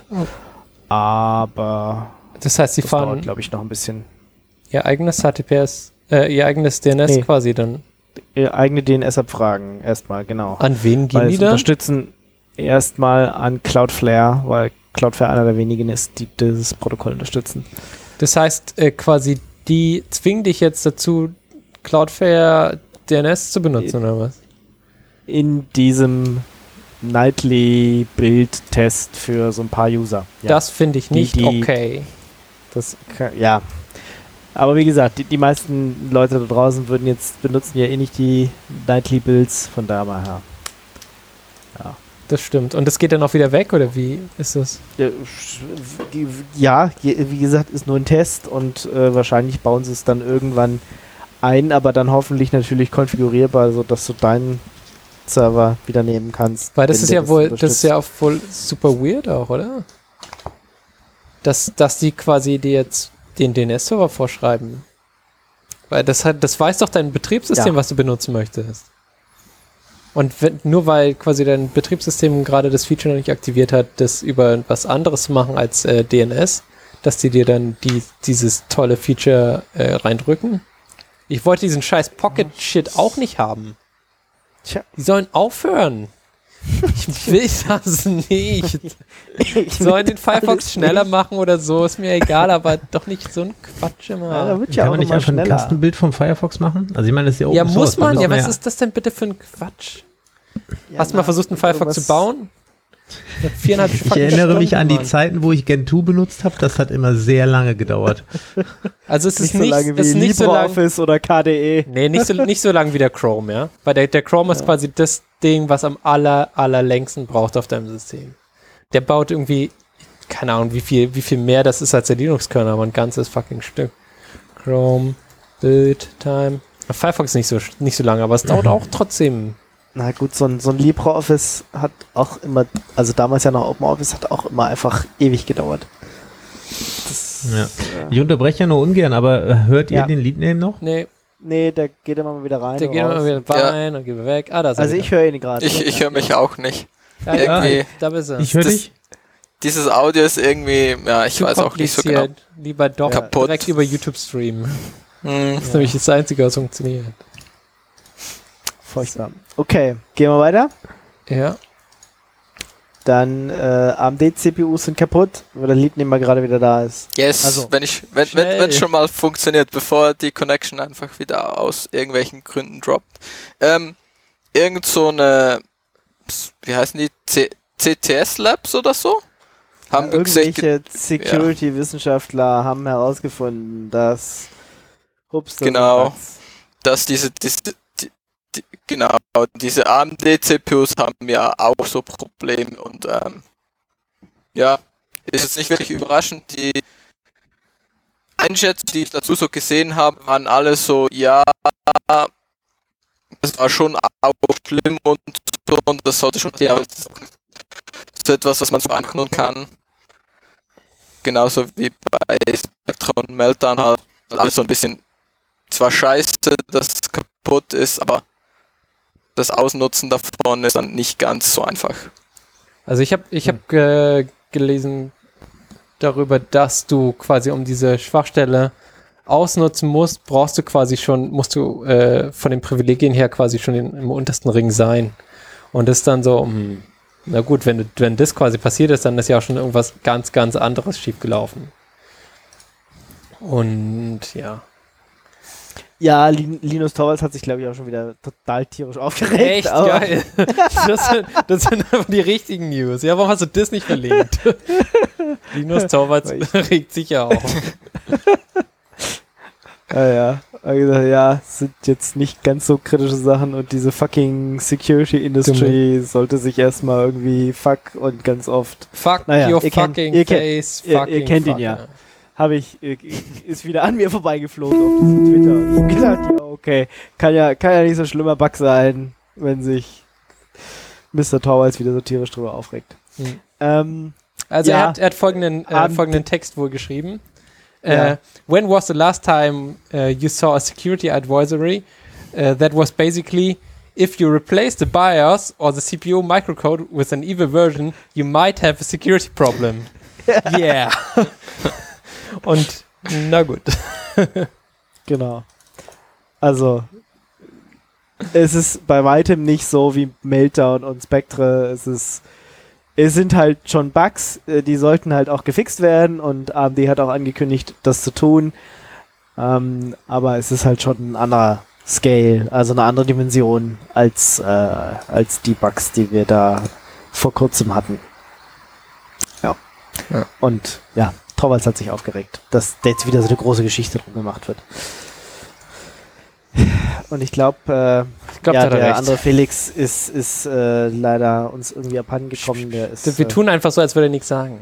S2: Aber
S4: das heißt, sie
S2: das
S4: fahren,
S2: dauert, glaube ich, noch ein bisschen.
S4: ihr eigenes HTTPS, ihr eigenes DNS quasi dann.
S2: Ihr eigene DNS-Abfragen erstmal, genau.
S4: An wen gehen
S2: Weil
S4: die
S2: sie
S4: da?
S2: unterstützen erstmal an Cloudflare, weil Cloudflare einer der wenigen ist, die dieses Protokoll unterstützen.
S4: Das heißt, quasi, die zwingen dich jetzt dazu, Cloudflare DNS zu benutzen, oder was?
S2: In diesem Nightly-Bild-Test für so ein paar User. Ja.
S4: Das finde ich nicht
S2: Die-
S4: okay.
S2: Ja. Aber wie gesagt, die meisten Leute da draußen benutzen ja eh nicht die Nightly-Builds, von daher.
S4: Das stimmt. Und das geht dann auch wieder weg, oder wie ist das?
S2: Ja, wie gesagt, ist nur ein Test und wahrscheinlich bauen sie es dann irgendwann ein, aber dann hoffentlich natürlich konfigurierbar, sodass du deinen Server wieder nehmen kannst.
S4: Weil das
S2: wenn
S4: ist
S2: der
S4: ja wohl, das ist
S2: unterstützt.
S4: ja auch wohl super weird auch, oder? Dass die quasi dir jetzt den DNS-Server vorschreiben. Weil das weiß doch dein Betriebssystem,
S2: Ja.
S4: was du benutzen möchtest. Und nur weil quasi dein Betriebssystem gerade das Feature noch nicht aktiviert hat, das über was anderes zu machen als DNS, dass die dir dann dieses tolle Feature reindrücken. Ich wollte diesen scheiß Pocket-Shit auch nicht haben.
S2: Tja.
S4: Die sollen aufhören. Ich will das nicht. Sollen den Firefox schneller machen oder so, ist mir egal, aber doch nicht so ein Quatsch immer.
S2: Ja, da wird
S5: Kann
S2: ja auch
S5: man nicht
S2: immer
S5: einfach ein
S2: schneller.
S5: Kastenbild vom Firefox machen? Also ich meine, das ist ja
S4: Ja,
S5: Open
S4: muss
S5: Source, da
S4: man. Ja,
S5: muss
S4: was ist das denn bitte für ein Quatsch? Hast du mal versucht, einen Firefox zu bauen? Hat 4,5
S5: Ich
S4: fucking
S5: erinnere mich
S4: Stunden,
S5: an die
S4: Mann.
S5: Zeiten, wo ich Gentoo benutzt habe. Das hat immer sehr lange gedauert.
S4: Also es ist
S2: Nicht so lange
S4: es ist
S2: wie
S4: nicht so lang.
S2: LibreOffice oder KDE.
S4: Nee, nicht so lang wie der Chrome, ja. Weil der Chrome ist quasi das Ding, was am allerlängsten braucht auf deinem System. Der baut irgendwie, keine Ahnung, wie viel mehr das ist als der Linux-Kernel, aber ein ganzes fucking Stück. Chrome, Build Time. Firefox ist nicht so lange, aber es dauert auch trotzdem.
S2: Na gut, so ein LibreOffice hat auch immer, also damals ja noch OpenOffice, hat auch immer einfach ewig gedauert.
S5: Ja. Ich unterbreche ja nur ungern, aber hört ihr
S2: Ja.
S5: den Leadname noch?
S2: Nee, der geht immer mal wieder rein.
S4: Der
S2: und
S4: geht immer
S2: raus.
S4: wieder rein und geht wieder weg. Ah, da ist er
S2: Also
S4: wieder.
S2: ich höre ihn gerade.
S3: Ich höre mich auch nicht.
S4: Ja,
S3: irgendwie-
S4: da bist du.
S5: Ich höre
S3: Das-
S5: dich.
S3: Dieses Audio ist irgendwie, ja, ich
S4: Zu
S3: weiß auch nicht so genau.
S4: kompliziert. Lieber doch
S3: Kaputt.
S4: direkt über YouTube streamen.
S3: Hm.
S4: Das ist nämlich das Einzige, was funktioniert.
S2: Furchtbar. Okay, gehen wir weiter.
S4: Ja.
S2: Dann AMD-CPUs sind kaputt, weil der Leadnehmer gerade wieder da ist.
S3: Yes,
S2: Also,
S3: wenn
S4: schnell.
S3: schon mal funktioniert, bevor die Connection einfach wieder aus irgendwelchen Gründen droppt. Irgend so eine, wie heißen die, CTS Labs oder so? Haben wir gesagt,
S2: Irgendwelche Security-Wissenschaftler haben herausgefunden, dass
S3: Genau. dass diese AMD-CPUs haben ja auch so Probleme und ja, ist jetzt nicht wirklich überraschend. Die Einschätzungen, die ich dazu so gesehen habe, waren alle so, ja, das war schon auch schlimm und so, und das sollte schon, ja, so etwas, was man so anknüpfen kann. Genauso wie bei Spectrum Meltdown halt alles so ein bisschen, zwar scheiße, dass es kaputt ist, aber das Ausnutzen davon ist dann nicht ganz so einfach.
S4: Also ich hab gelesen darüber, dass du quasi, um diese Schwachstelle ausnutzen musst, musst du von den Privilegien her quasi schon im untersten Ring sein. Und das ist dann so, na gut, wenn das quasi passiert ist, dann ist ja auch schon irgendwas ganz, ganz anderes schiefgelaufen. Und ja.
S2: Ja, Linus Torvalds hat sich, glaube ich, auch schon wieder total tierisch aufgeregt.
S4: Echt
S2: aber
S4: geil. Das sind einfach die richtigen News. Ja, warum hast du das nicht verlinkt? Linus Torvalds regt sich ja auf.
S2: Ja. habe gesagt, ja, es sind jetzt nicht ganz so kritische Sachen und diese fucking Security Industry sollte sich erstmal irgendwie fuck und ganz oft.
S4: Fuck
S2: Naja,
S4: your
S2: ihr
S4: fucking
S2: kennt-
S4: face,
S2: ihr
S4: fucking
S2: kennt ihn
S4: fuck,
S2: ja. Ist wieder an mir vorbeigeflogen auf diesem Twitter. Und ich hab gedacht, ja, okay, kann ja nicht so ein schlimmer Bug sein, wenn sich Mr. Torvalds wieder so tierisch drüber aufregt.
S4: Also
S2: Ja.
S4: er hat folgenden Text wohl geschrieben.
S2: Ja.
S4: When was the last time you saw a security advisory that was basically if you replace the BIOS or the CPU microcode with an evil version, you might have a security problem. Yeah. Und na gut.
S2: Genau. Also, es ist bei weitem nicht so wie Meltdown und Spectre. Es sind halt schon Bugs, die sollten halt auch gefixt werden und AMD hat auch angekündigt, das zu tun. Aber es ist halt schon ein anderer Scale, also eine andere Dimension als die Bugs, die wir da vor kurzem hatten. Ja. Und ja, Torvalds hat sich aufgeregt, dass da jetzt wieder so eine große Geschichte drum gemacht wird. Und ich glaube,
S4: da hat er
S2: der
S4: recht.
S2: andere Felix ist leider uns irgendwie abhanden gekommen. Der ist,
S4: Wir tun einfach so, als würde er nichts sagen.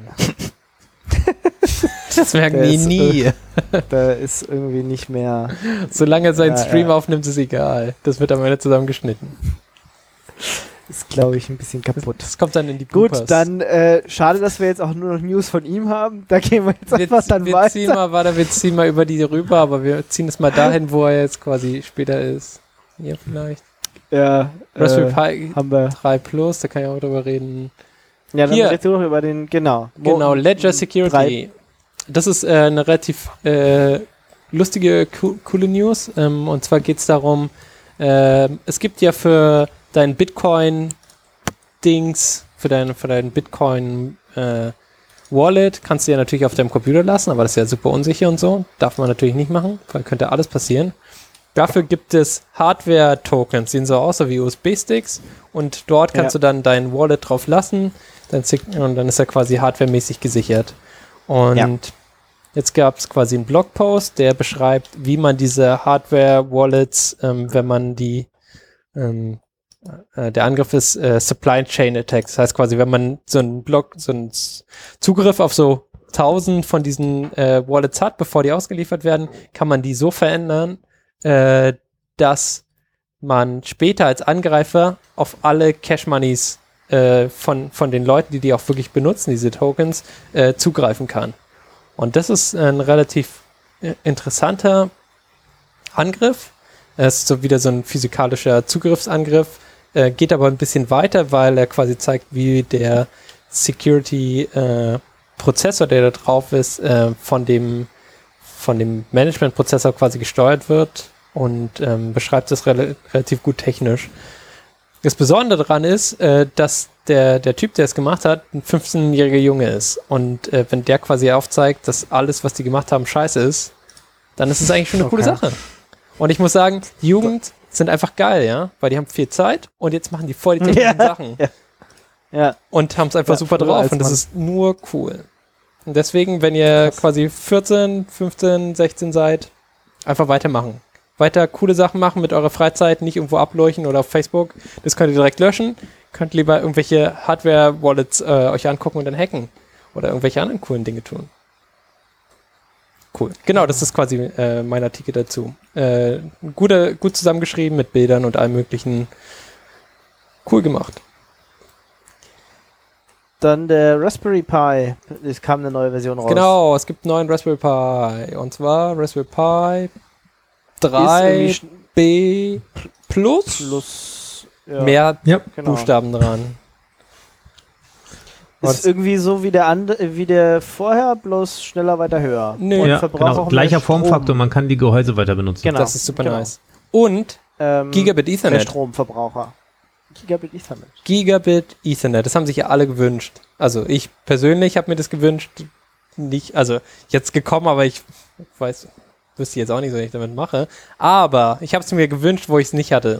S4: Das merken
S2: der
S4: die
S2: ist,
S4: nie.
S2: da ist irgendwie nicht mehr.
S4: Solange er seinen
S2: Ja,
S4: Stream
S2: ja.
S4: aufnimmt, ist egal. Das wird am Ende zusammengeschnitten.
S2: Ist, glaube ich, ein bisschen kaputt.
S4: Das kommt dann in die
S2: Gut,
S4: Bloopers.
S2: dann schade, dass wir jetzt auch nur noch News von ihm haben. Da gehen wir jetzt einfach dann
S4: wir ziehen
S2: weiter.
S4: wir ziehen mal über die rüber, aber wir ziehen es mal dahin, wo er jetzt quasi später ist. Hier vielleicht.
S2: Ja,
S4: Raspberry Pi
S2: haben wir.
S4: 3 Plus, da kann ich auch drüber reden.
S2: Ja, dann
S4: Hier.
S2: redest du noch über den, genau.
S4: Genau, Ledger Security. Das ist eine relativ lustige, coole News. Und zwar geht es darum, es gibt ja für dein Bitcoin-Dings, für dein Bitcoin Wallet, kannst du ja natürlich auf deinem Computer lassen, aber das ist ja super unsicher und so. Darf man natürlich nicht machen, weil könnte alles passieren. Dafür gibt es Hardware-Tokens, sehen so aus wie USB-Sticks und dort kannst du dann dein Wallet drauf lassen und dann ist er quasi hardwaremäßig gesichert. Und jetzt gab es quasi einen Blogpost, der beschreibt, wie man diese Hardware-Wallets, wenn man die, der Angriff ist Supply Chain Attacks. Das heißt quasi, wenn man so einen Zugriff auf so 1000 von diesen Wallets hat, bevor die ausgeliefert werden, kann man die so verändern, dass man später als Angreifer auf alle Cash-Moneys von den Leuten, die auch wirklich benutzen, diese Tokens, zugreifen kann. Und das ist ein relativ interessanter Angriff. Es ist so wieder so ein physikalischer Zugriffsangriff, geht aber ein bisschen weiter, weil er quasi zeigt, wie der Security-Prozessor, der da drauf ist, von dem Management-Prozessor quasi gesteuert wird und beschreibt das relativ gut technisch. Das Besondere daran ist, dass der Typ, der es gemacht hat, ein 15-jähriger Junge ist. Und wenn der quasi aufzeigt, dass alles, was die gemacht haben, scheiße ist, dann ist es eigentlich schon eine coole Sache. Und ich muss sagen, die Jugend sind einfach geil, ja, weil die haben viel Zeit und jetzt machen die voll die technischen Sachen.
S2: Ja.
S4: Und haben es einfach super
S2: früher
S4: drauf
S2: als
S4: und das
S2: Mann.
S4: ist nur cool. Und deswegen, wenn ihr quasi 14, 15, 16 seid, einfach weitermachen. Weiter coole Sachen machen mit eurer Freizeit, nicht irgendwo ableuchten oder auf Facebook. Das könnt ihr direkt löschen. Könnt lieber irgendwelche Hardware-Wallets euch angucken und dann hacken. Oder irgendwelche anderen coolen Dinge tun. Cool. Genau, das ist quasi mein Artikel dazu. Gut zusammengeschrieben mit Bildern und allem möglichen. Cool gemacht.
S2: Dann der Raspberry Pi. Es kam eine neue Version raus.
S4: Genau, es gibt einen neuen Raspberry Pi. Und zwar Raspberry Pi 3B Plus.
S2: Plus. Ja,
S4: Mehr
S5: Ja.
S2: genau.
S4: Buchstaben dran.
S2: Ist irgendwie so wie der vorher, bloß schneller, weiter, höher.
S4: Nö.
S2: Und
S5: Ja,
S2: verbraucht
S5: genau.
S2: auch
S5: Gleicher
S2: mehr Strom.
S5: Formfaktor, man kann die Gehäuse weiter benutzen.
S2: Genau.
S4: Das ist super
S2: genau.
S4: nice. Und Gigabit
S2: Der
S4: Ethernet.
S2: Stromverbraucher. Gigabit Ethernet.
S4: Gigabit Ethernet. Das haben sich ja alle gewünscht. Also ich persönlich habe mir das gewünscht. Nicht, also jetzt gekommen, aber ich wüsste jetzt auch nicht, was ich damit mache. Aber ich habe es mir gewünscht, wo ich es nicht hatte.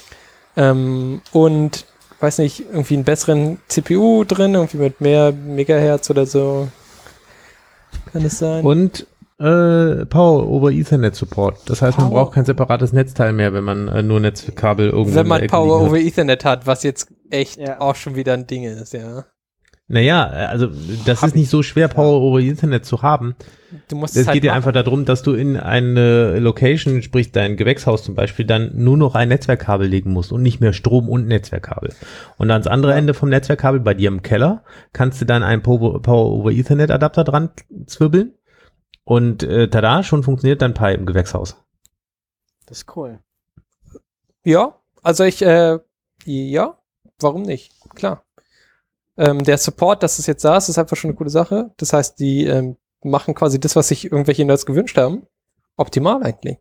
S4: Und weiß nicht, irgendwie einen besseren CPU drin, irgendwie mit mehr Megahertz oder so. Kann es sein?
S5: Und Power over Ethernet Support. Das heißt, man
S4: Power-
S5: braucht kein separates Netzteil mehr, wenn man nur Netzkabel irgendwo
S4: Wenn
S5: in der
S4: man
S5: Ecke
S4: Power
S5: liegen hat.
S4: over Ethernet hat, was jetzt echt
S2: Ja.
S4: auch schon wieder ein Ding ist, ja.
S5: Naja, also das ist nicht so schwer, Power over Ethernet zu haben.
S4: Du musst
S5: Es
S4: es halt
S5: geht ja
S4: machen.
S5: einfach darum, dass du in eine Location, sprich dein Gewächshaus zum Beispiel, dann nur noch ein Netzwerkkabel legen musst und nicht mehr Strom und Netzwerkkabel. Und ans andere Ende vom Netzwerkkabel, bei dir im Keller, kannst du dann einen Power over Ethernet Adapter dran zwirbeln und tada, schon funktioniert dein Pi im Gewächshaus.
S2: Das ist cool.
S4: Ja, also ja, warum nicht? Klar. Der Support, dass es jetzt da ist, ist einfach schon eine coole Sache. Das heißt, die machen quasi das, was sich irgendwelche Nerds gewünscht haben. Optimal eigentlich.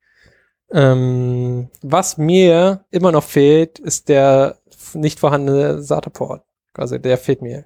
S4: Was mir immer noch fehlt, ist der nicht vorhandene SATA-Port. Also der fehlt mir.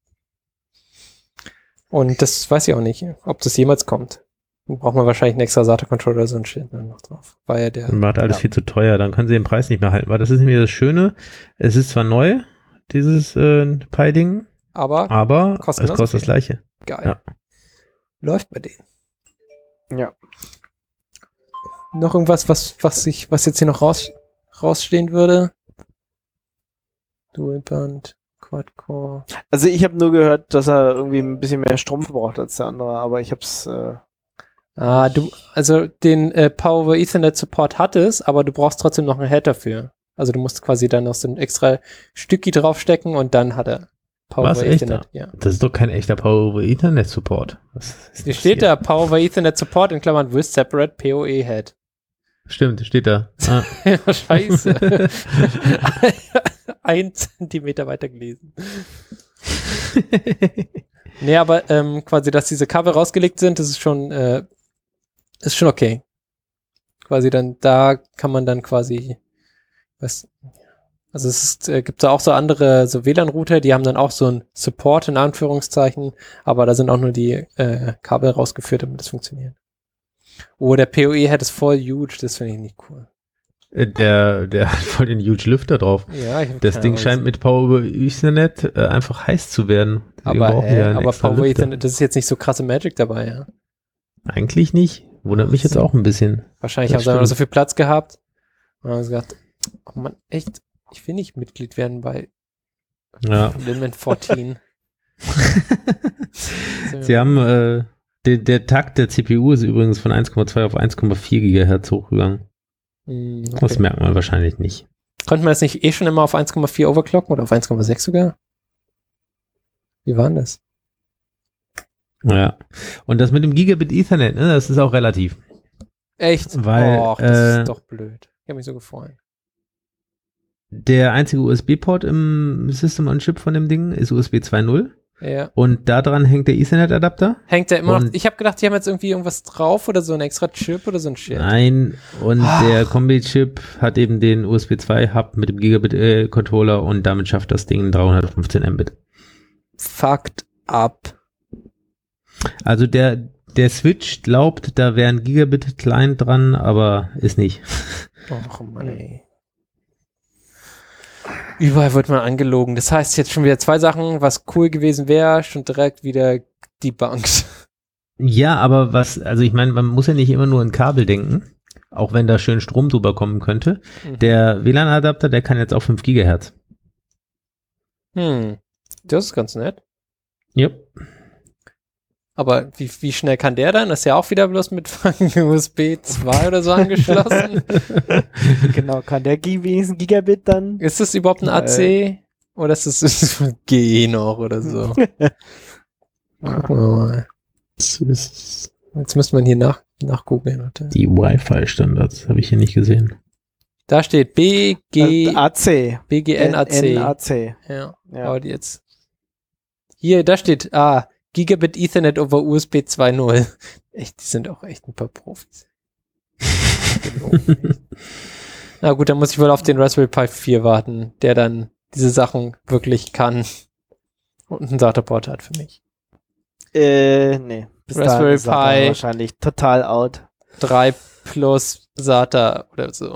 S4: Und das weiß ich auch nicht, ob das jemals kommt. Dann braucht man wahrscheinlich einen extra SATA-Controller oder so ein Shit dann noch drauf. Weil ja der
S5: Dann war alles viel zu teuer, dann können sie den Preis nicht mehr halten. Weil das ist nämlich das Schöne, es ist zwar neu, dieses Pi-Ding, aber
S4: Kostet
S5: es
S4: genauso
S5: kostet das
S4: viel.
S5: Gleiche.
S4: geil.
S5: Ja.
S4: Läuft bei denen.
S2: Ja.
S4: Noch irgendwas, was jetzt hier noch rausstehen würde? Dual-Band, Quad-Core.
S2: Also ich habe nur gehört, dass er irgendwie ein bisschen mehr Strom verbraucht als der andere, aber ich hab's
S4: Also den Power over Ethernet Support hat es, aber du brauchst trotzdem noch einen Head dafür. Also du musst quasi dann noch so ein extra Stücki draufstecken und dann hat er Power
S5: Was,
S4: over
S5: echt?
S4: Ethernet. Ja.
S5: Das ist doch kein echter Power over Ethernet Support. Was ist
S4: Hier
S5: das
S4: steht
S5: hier?
S4: da Power over Ethernet Support in Klammern with separate PoE Head.
S5: Stimmt, steht da. Ah.
S4: Ja, scheiße. 1 Zentimeter weiter gelesen. Nee, aber quasi, dass diese Kabel rausgelegt sind, das ist schon okay. Quasi dann, da kann man dann quasi, also gibt da auch so andere, so WLAN-Router, die haben dann auch so ein Support in Anführungszeichen, aber da sind auch nur die Kabel rausgeführt, damit das funktioniert. Oh, der PoE-Head ist voll huge, das finde ich nicht cool.
S5: Der hat voll den huge Lüfter drauf.
S4: Ja, ich hab
S5: Das
S4: keine
S5: Ding
S4: Ahnung,
S5: scheint mit Power over Ethernet einfach heiß zu werden. Deswegen
S4: aber,
S5: brauchen wir einen extra
S4: Power over
S5: Lüfter.
S4: Ethernet, das ist jetzt nicht so krasse Magic dabei, ja.
S5: Eigentlich nicht. Wundert mich jetzt auch ein bisschen.
S4: Wahrscheinlich
S5: Das
S4: haben sie einfach
S5: stimmt.
S4: so viel Platz gehabt. Und haben sie gedacht, oh Mann, echt, ich will nicht Mitglied werden bei
S5: Ja.
S4: Limit 14.
S5: Sie haben, der Takt der CPU ist übrigens von 1,2 auf 1,4 Gigahertz hochgegangen. Das
S4: Okay.
S5: merkt man wahrscheinlich nicht.
S4: Konnte man das nicht schon immer auf 1,4 overclocken oder auf 1,6 sogar? Wie war denn das?
S5: Ja. Und das mit dem Gigabit Ethernet, ne, das ist auch relativ.
S4: Echt?
S5: Weil,
S4: Och, das ist doch blöd. Ich habe mich so gefreut.
S5: Der einzige USB-Port im System on Chip von dem Ding ist USB 2.0
S4: Ja.
S5: und da dran hängt der Ethernet-Adapter.
S4: Hängt da immer noch?
S5: Und-
S4: Ich habe gedacht, die haben jetzt irgendwie irgendwas drauf oder so ein extra Chip oder so ein Shit.
S5: Nein, und
S4: Ach.
S5: der Kombi-Chip hat eben den USB 2-Hub mit dem Gigabit-Controller und damit schafft das Ding 315 Mbit.
S4: Fucked up.
S5: Also der Switch glaubt, da wäre ein Gigabit-Client dran, aber ist nicht.
S4: Och Mann, ey. Überall wird man angelogen. Das heißt jetzt schon wieder 2 Sachen, was cool gewesen wäre, schon direkt wieder debunked.
S5: Ja, aber also ich meine, man muss ja nicht immer nur in Kabel denken, auch wenn da schön Strom drüber kommen könnte. Der WLAN-Adapter, der kann jetzt auch 5 Gigahertz.
S4: Das ist ganz nett.
S5: Yep.
S4: Aber wie schnell kann der dann? Das ist ja auch wieder bloß mit USB 2 oder so angeschlossen.
S2: genau, kann der wenigstens Gigabit dann?
S4: Ist das überhaupt ein AC? Oder ist das G noch oder so? Gucken wir mal. Jetzt müsste man hier nachgoogeln. Warte.
S5: Die Wi-Fi-Standards habe ich hier nicht gesehen.
S4: Da steht
S2: AC.
S4: BGNAC.
S2: NAC.
S4: Ja,
S2: Ja.
S4: aber jetzt. Hier, da steht Gigabit Ethernet over USB 2.0. Echt, die sind auch echt ein paar Profis. Na gut, dann muss ich wohl auf den Raspberry Pi 4 warten, der dann diese Sachen wirklich kann und einen SATA-Port hat für mich.
S2: Nee. Bis
S4: Raspberry
S2: dahin ist SATA
S4: Pi.
S2: wahrscheinlich total out.
S4: 3 plus SATA oder so.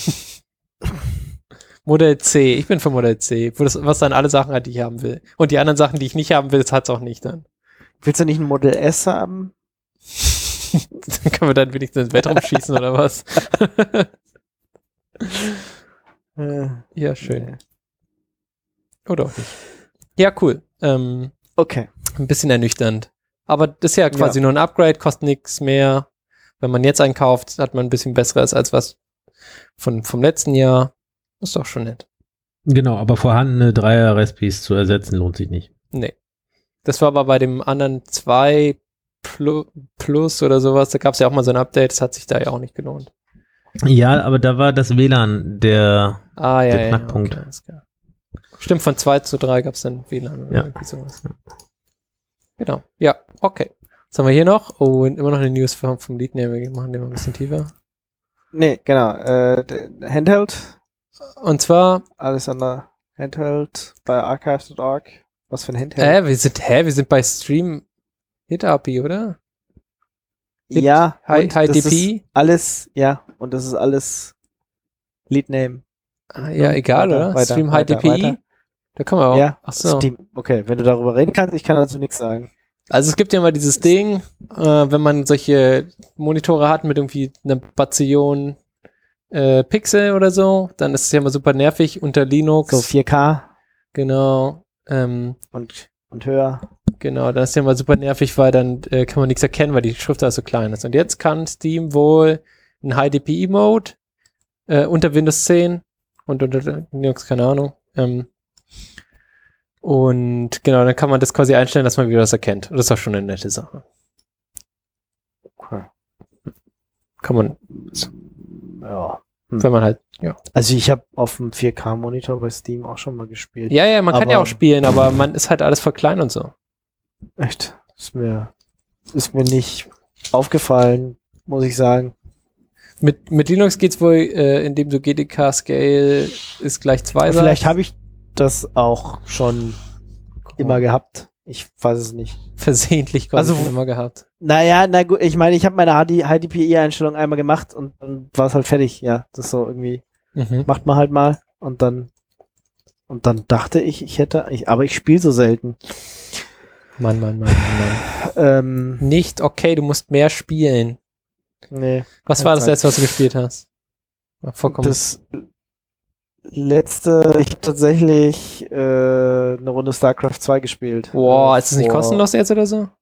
S4: Modell C. Ich bin für Modell C, was dann alle Sachen hat, die ich haben will. Und die anderen Sachen, die ich nicht haben will, das hat es auch nicht dann.
S2: Willst du nicht ein Modell S haben?
S4: Dann können wir dann wenigstens ins Weltraum schießen oder was? Ja, schön. Oder auch nicht. Ja, cool.
S2: Okay.
S4: Ein bisschen ernüchternd. Aber das ist ja quasi nur ein Upgrade, kostet nichts mehr. Wenn man jetzt einkauft, hat man ein bisschen besseres als was vom letzten Jahr. Ist doch schon nett.
S5: Genau, aber vorhandene 3er-Recipes zu ersetzen lohnt sich nicht.
S4: Nee. Das war aber bei dem anderen 2 Plus oder sowas, da gab es ja auch mal so ein Update, das hat sich da ja auch nicht gelohnt.
S5: Ja, aber da war das WLAN der Knackpunkt.
S4: Okay, ist klar. Stimmt, von 2 zu 3 gab es dann WLAN oder irgendwie sowas. Genau, ja, okay. Was haben wir hier noch? Oh, und immer noch eine News vom Lead, ne, wir machen den mal ein bisschen tiefer.
S2: Nee, genau. Handheld.
S4: Und zwar
S2: Alles an der Handheld bei archive.org. Was für ein Handheld?
S4: wir sind bei Stream Hit API, oder?
S2: Ja,
S4: High
S2: das
S4: DP?
S2: ist alles, ja, und das ist alles Lead Name.
S4: Ja, egal,
S2: Weiter,
S4: oder? Stream High DPI?
S2: weiter.
S4: Da kann man auch.
S2: Ja,
S4: Achso.
S2: Steam. Okay, wenn du darüber reden kannst, ich kann dazu nichts sagen.
S4: Also es gibt ja mal dieses Ding, wenn man solche Monitore hat mit irgendwie einer Bazillion Pixel oder so, dann ist es ja immer super nervig unter Linux.
S2: So 4K
S4: Genau.
S2: und höher.
S4: Genau, das ist ja mal super nervig, weil dann kann man nichts erkennen, weil die Schrift so klein ist. Und jetzt kann Steam wohl einen High DPI Mode unter Windows 10 und unter Linux, keine Ahnung. Und genau, dann kann man das quasi einstellen, dass man wieder was erkennt. Und das ist auch schon eine nette Sache.
S2: Okay.
S4: Kann man,
S2: Ja.
S4: wenn man halt, ja.
S2: Also ich habe auf dem 4K-Monitor bei Steam auch schon mal gespielt.
S4: Ja, man kann
S2: Aber-
S4: ja auch spielen, aber man ist halt alles voll klein und so.
S2: Echt? Ist mir nicht aufgefallen, muss ich sagen.
S4: Mit Linux geht's wohl, indem du GDK Scale ist gleich 2
S2: Vielleicht habe ich das auch schon immer gehabt. Ich weiß es nicht.
S4: versehentlich
S2: Also-
S4: quasi immer gehabt.
S2: Naja, na gut, ich meine, ich habe meine HDPI-Einstellung einmal gemacht und dann war es halt fertig. Ja, das ist so irgendwie, macht man halt mal und dann dachte ich, aber ich spiele so selten.
S4: Mann. Nicht okay, du musst mehr spielen.
S2: Nee.
S4: Was war das letzte, was du gespielt hast? War vollkommen.
S2: Das letzte, ich habe tatsächlich eine Runde StarCraft 2 gespielt.
S4: Boah, ist das nicht
S2: Vor-
S4: kostenlos jetzt oder so?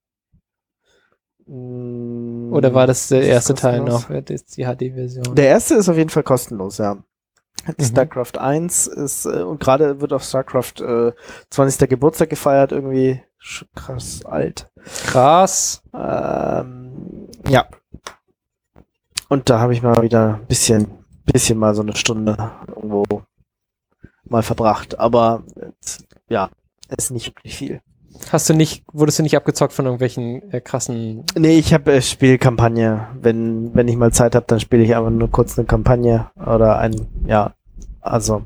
S4: Oder war das der
S2: Ist
S4: erste Teil
S2: kostenlos?
S4: noch, jetzt die HD-Version?
S2: Der erste ist auf jeden Fall kostenlos, ja.
S4: Mhm.
S2: StarCraft 1 ist, und gerade wird auf StarCraft 20. Geburtstag gefeiert, irgendwie krass alt.
S4: Krass.
S2: Ja. Und da habe ich mal wieder ein bisschen mal so eine Stunde irgendwo mal verbracht. Aber ja, es ist nicht wirklich viel.
S4: Wurdest du nicht abgezockt von irgendwelchen krassen.
S2: Nee, ich habe Spielkampagne. Wenn ich mal Zeit habe, dann spiele ich einfach nur kurz eine Kampagne oder also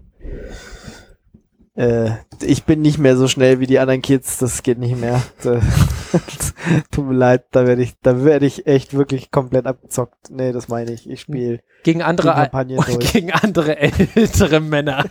S2: ich bin nicht mehr so schnell wie die anderen Kids, das geht nicht mehr. Tut mir leid, da werde ich echt wirklich komplett abgezockt. Nee, das meine ich. Ich spiele
S4: Gegen
S2: die
S4: andere,
S2: Kampagne durch.
S4: gegen andere ältere Männer.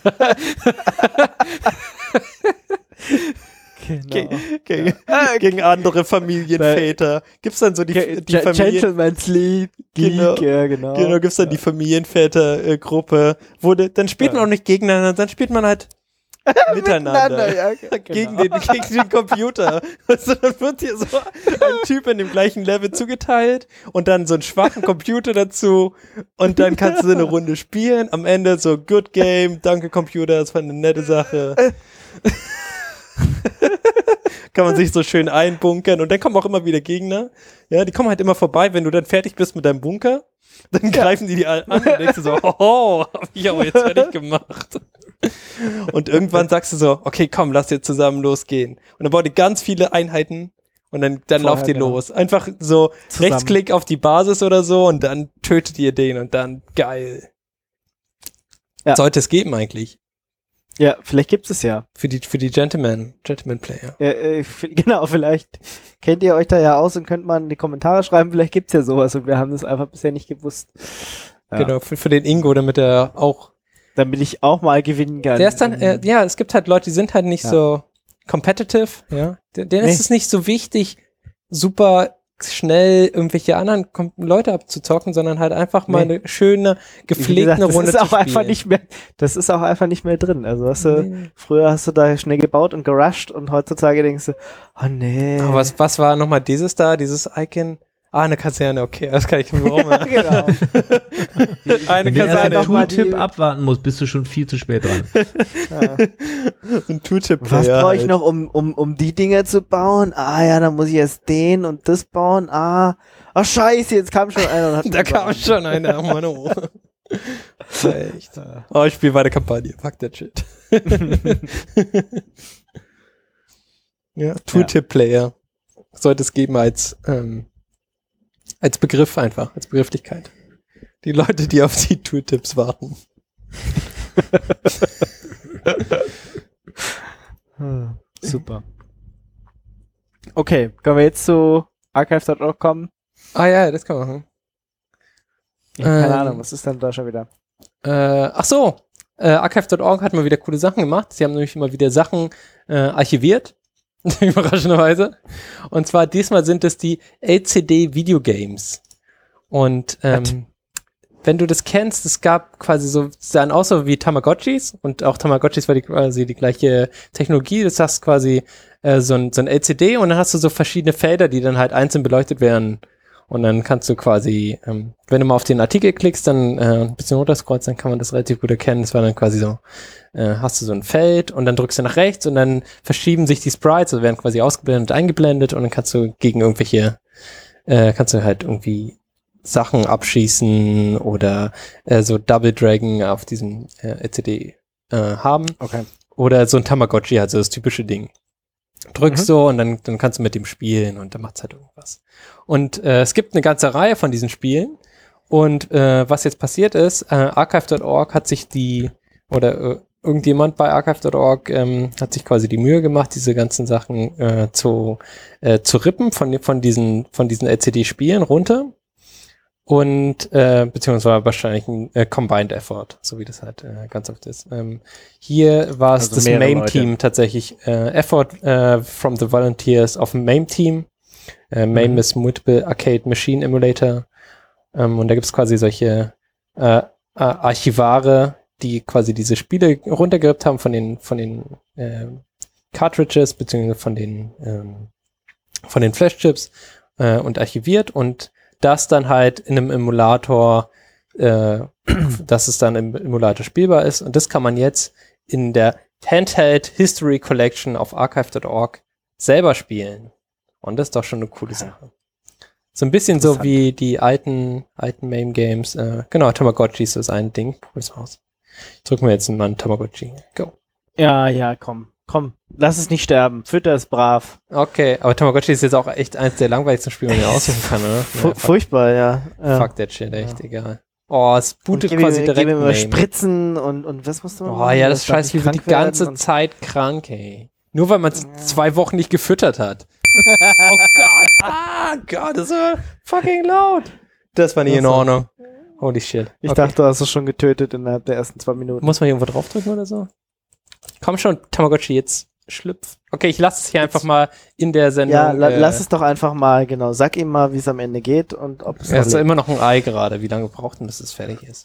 S2: Genau.
S4: Gegen andere Familienväter. Gibt's dann so die Familien...
S2: Gentleman's League.
S4: Genau.
S2: Ja, genau.
S4: Genau, gibt's dann die Familienväter-Gruppe, dann spielt man auch nicht gegeneinander, dann spielt man halt miteinander.
S2: Ja,
S4: Gegen
S2: genau.
S4: den Computer. Also dann wird dir so ein Typ in dem gleichen Level zugeteilt und dann so einen schwachen Computer dazu und dann kannst du so eine Runde spielen. Am Ende so, good game, danke Computer, das war eine nette Sache. Kann man sich so schön einbunkern und dann kommen auch immer wieder Gegner. Ja, die kommen halt immer vorbei, wenn du dann fertig bist mit deinem Bunker. Dann greifen die an und denkst du so, oh, hab ich aber jetzt fertig gemacht. Und irgendwann sagst du so, okay, komm, lass jetzt zusammen losgehen. Und dann baut ihr ganz viele Einheiten und dann lauft ihr
S2: genau.
S4: los. Einfach so
S2: Zusammen.
S4: Rechtsklick auf die Basis oder so und dann tötet ihr den und dann geil.
S2: Ja.
S4: Sollte es geben eigentlich.
S2: Ja, vielleicht gibt es ja.
S4: Für die Gentleman-Player.
S2: Genau, vielleicht kennt ihr euch da ja aus und könnt mal in die Kommentare schreiben, vielleicht gibt's ja sowas und wir haben das einfach bisher nicht gewusst. Ja.
S4: Genau, für den Ingo, damit er auch.
S2: Damit ich auch mal gewinnen kann.
S4: Der ist dann, ja, es gibt halt Leute, die sind halt nicht so competitive, ja. Denen ist es nicht so wichtig, super schnell irgendwelche anderen Leute abzuzocken, sondern halt einfach mal eine schöne, gepflegte Runde zu spielen.
S2: Das ist auch einfach nicht mehr drin. Also früher hast du da schnell gebaut und gerusht und heutzutage denkst du, oh nee.
S4: Aber was war nochmal dieses Icon? Eine Kaserne, okay, das kann ich mir warum.
S2: Ja, genau.
S5: Wenn du erst einen Tooltip abwarten musst, bist du schon viel zu spät dran.
S2: Ja.
S4: Ein Tooltip.
S2: Was brauche ich noch, um die Dinge zu bauen? Ah ja, dann muss ich erst den und das bauen. Oh scheiße, jetzt kam schon einer. Und hat
S4: da kam schon einer, oh Mann, oh. Echt. Oh, ich spiele weiter Kampagne, fuck that shit. Ja, Tooltip-Player sollte es geben als Begriff einfach, als Begrifflichkeit. Die Leute, die auf die Tooltips warten.
S2: Super. Okay, können wir jetzt zu archive.org kommen?
S4: Ah ja, das kann man machen.
S2: Ja, keine Ahnung, was ist denn da schon wieder?
S4: Ach so, archive.org hat mal wieder coole Sachen gemacht. Sie haben nämlich immer wieder Sachen archiviert. Überraschenderweise. Und zwar diesmal sind es die LCD Videogames. Und wenn du das kennst, es gab quasi so, sahen aus so wie Tamagotchis und auch Tamagotchis war quasi die gleiche Technologie. Das hast quasi so ein LCD und dann hast du so verschiedene Felder, die dann halt einzeln beleuchtet werden. Und dann kannst du quasi, wenn du mal auf den Artikel klickst, dann ein bisschen runterscrollst, dann kann man das relativ gut erkennen. Das war dann quasi so, hast du so ein Feld und dann drückst du nach rechts und dann verschieben sich die Sprites, also werden quasi ausgeblendet und eingeblendet und dann kannst du gegen irgendwelche, kannst du halt irgendwie Sachen abschießen oder so Double Dragon auf diesem LCD haben.
S2: Okay.
S4: Oder so ein Tamagotchi, also das typische Ding. Drückst so und dann kannst du mit dem spielen und dann macht's halt irgendwas. Und es gibt eine ganze Reihe von diesen Spielen und was jetzt passiert ist, archive.org hat sich irgendjemand bei archive.org hat sich quasi die Mühe gemacht, diese ganzen Sachen zu rippen von diesen LCD-Spielen runter und beziehungsweise wahrscheinlich ein Combined Effort, so wie das halt ganz oft ist. Hier war es das MAME-Team tatsächlich, Effort from the Volunteers auf dem MAME-Team. MAME ist Multiple Arcade Machine Emulator und da gibt es quasi solche Archivare, die quasi diese Spiele runtergerippt haben von den Cartridges beziehungsweise von den Flashchips und archiviert und das dann halt in einem Emulator, dass es dann im Emulator spielbar ist. Und das kann man jetzt in der Handheld History Collection auf archive.org selber spielen. Und das ist doch schon eine coole Sache. So ein bisschen so wie die alten MAME-Games. Genau, Tamagotchi ist das ein Ding. Probier's mal aus. Ich drücke mir jetzt mal einen Tamagotchi. Go.
S2: Ja, komm. Lass es nicht sterben. Fütter es brav.
S4: Okay, aber Tamagotchi ist jetzt auch echt eins der langweiligsten Spiele, die man aussuchen kann, oder?
S2: Furchtbar, ja.
S4: Fuck that shit, echt egal. Oh, es bootet quasi direkt
S2: Gib mir Spritzen und was musst du machen?
S4: Oh ja, das scheiß wie die ganze Zeit krank, ey. Nur weil man es 2 Wochen nicht gefüttert hat. Oh Gott. Gott, das war fucking laut. Das war nicht in Ordnung. Holy shit.
S2: Ich dachte, du hast es schon getötet innerhalb der ersten 2 Minuten.
S4: Muss man hier irgendwo draufdrücken oder so? Komm schon, Tamagotchi, jetzt schlüpf. Okay, ich lasse es hier einfach mal in der Sendung.
S2: Ja, lass es doch einfach mal, genau. Sag ihm mal, wie es am Ende geht und ob es
S4: ja, ist immer noch ein Ei gerade. Wie lange braucht denn, bis es fertig ist?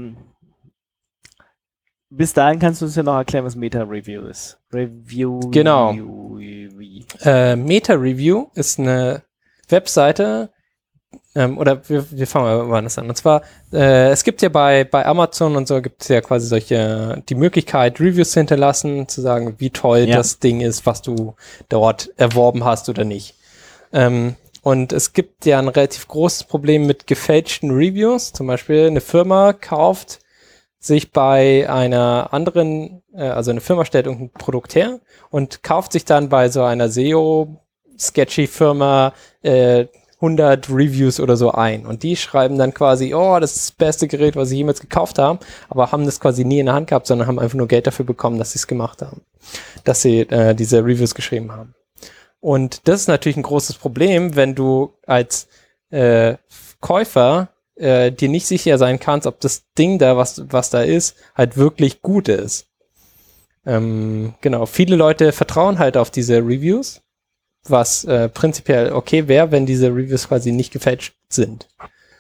S2: Bis dahin kannst du uns ja noch erklären, was Meta-Review ist.
S4: Genau. Meta-Review ist eine Webseite, oder wir fangen mal woanders an. Und zwar, es gibt ja bei Amazon und so gibt es ja quasi die Möglichkeit, Reviews zu hinterlassen, zu sagen, wie toll das Ding ist, was du dort erworben hast oder nicht. Und es gibt ja ein relativ großes Problem mit gefälschten Reviews. Zum Beispiel eine Firma kauft sich bei einer anderen, also eine Firma stellt irgendein Produkt her und kauft sich dann bei so einer SEO-sketchy-Firma 100 Reviews oder so ein. Und die schreiben dann quasi, oh, das ist das beste Gerät, was sie jemals gekauft haben, aber haben das quasi nie in der Hand gehabt, sondern haben einfach nur Geld dafür bekommen, dass sie es gemacht haben. Dass sie diese Reviews geschrieben haben. Und das ist natürlich ein großes Problem, wenn du als Käufer dir nicht sicher sein kannst, ob das Ding da, was da ist, halt wirklich gut ist. Genau, viele Leute vertrauen halt auf diese Reviews, was prinzipiell okay wäre, wenn diese Reviews quasi nicht gefälscht sind.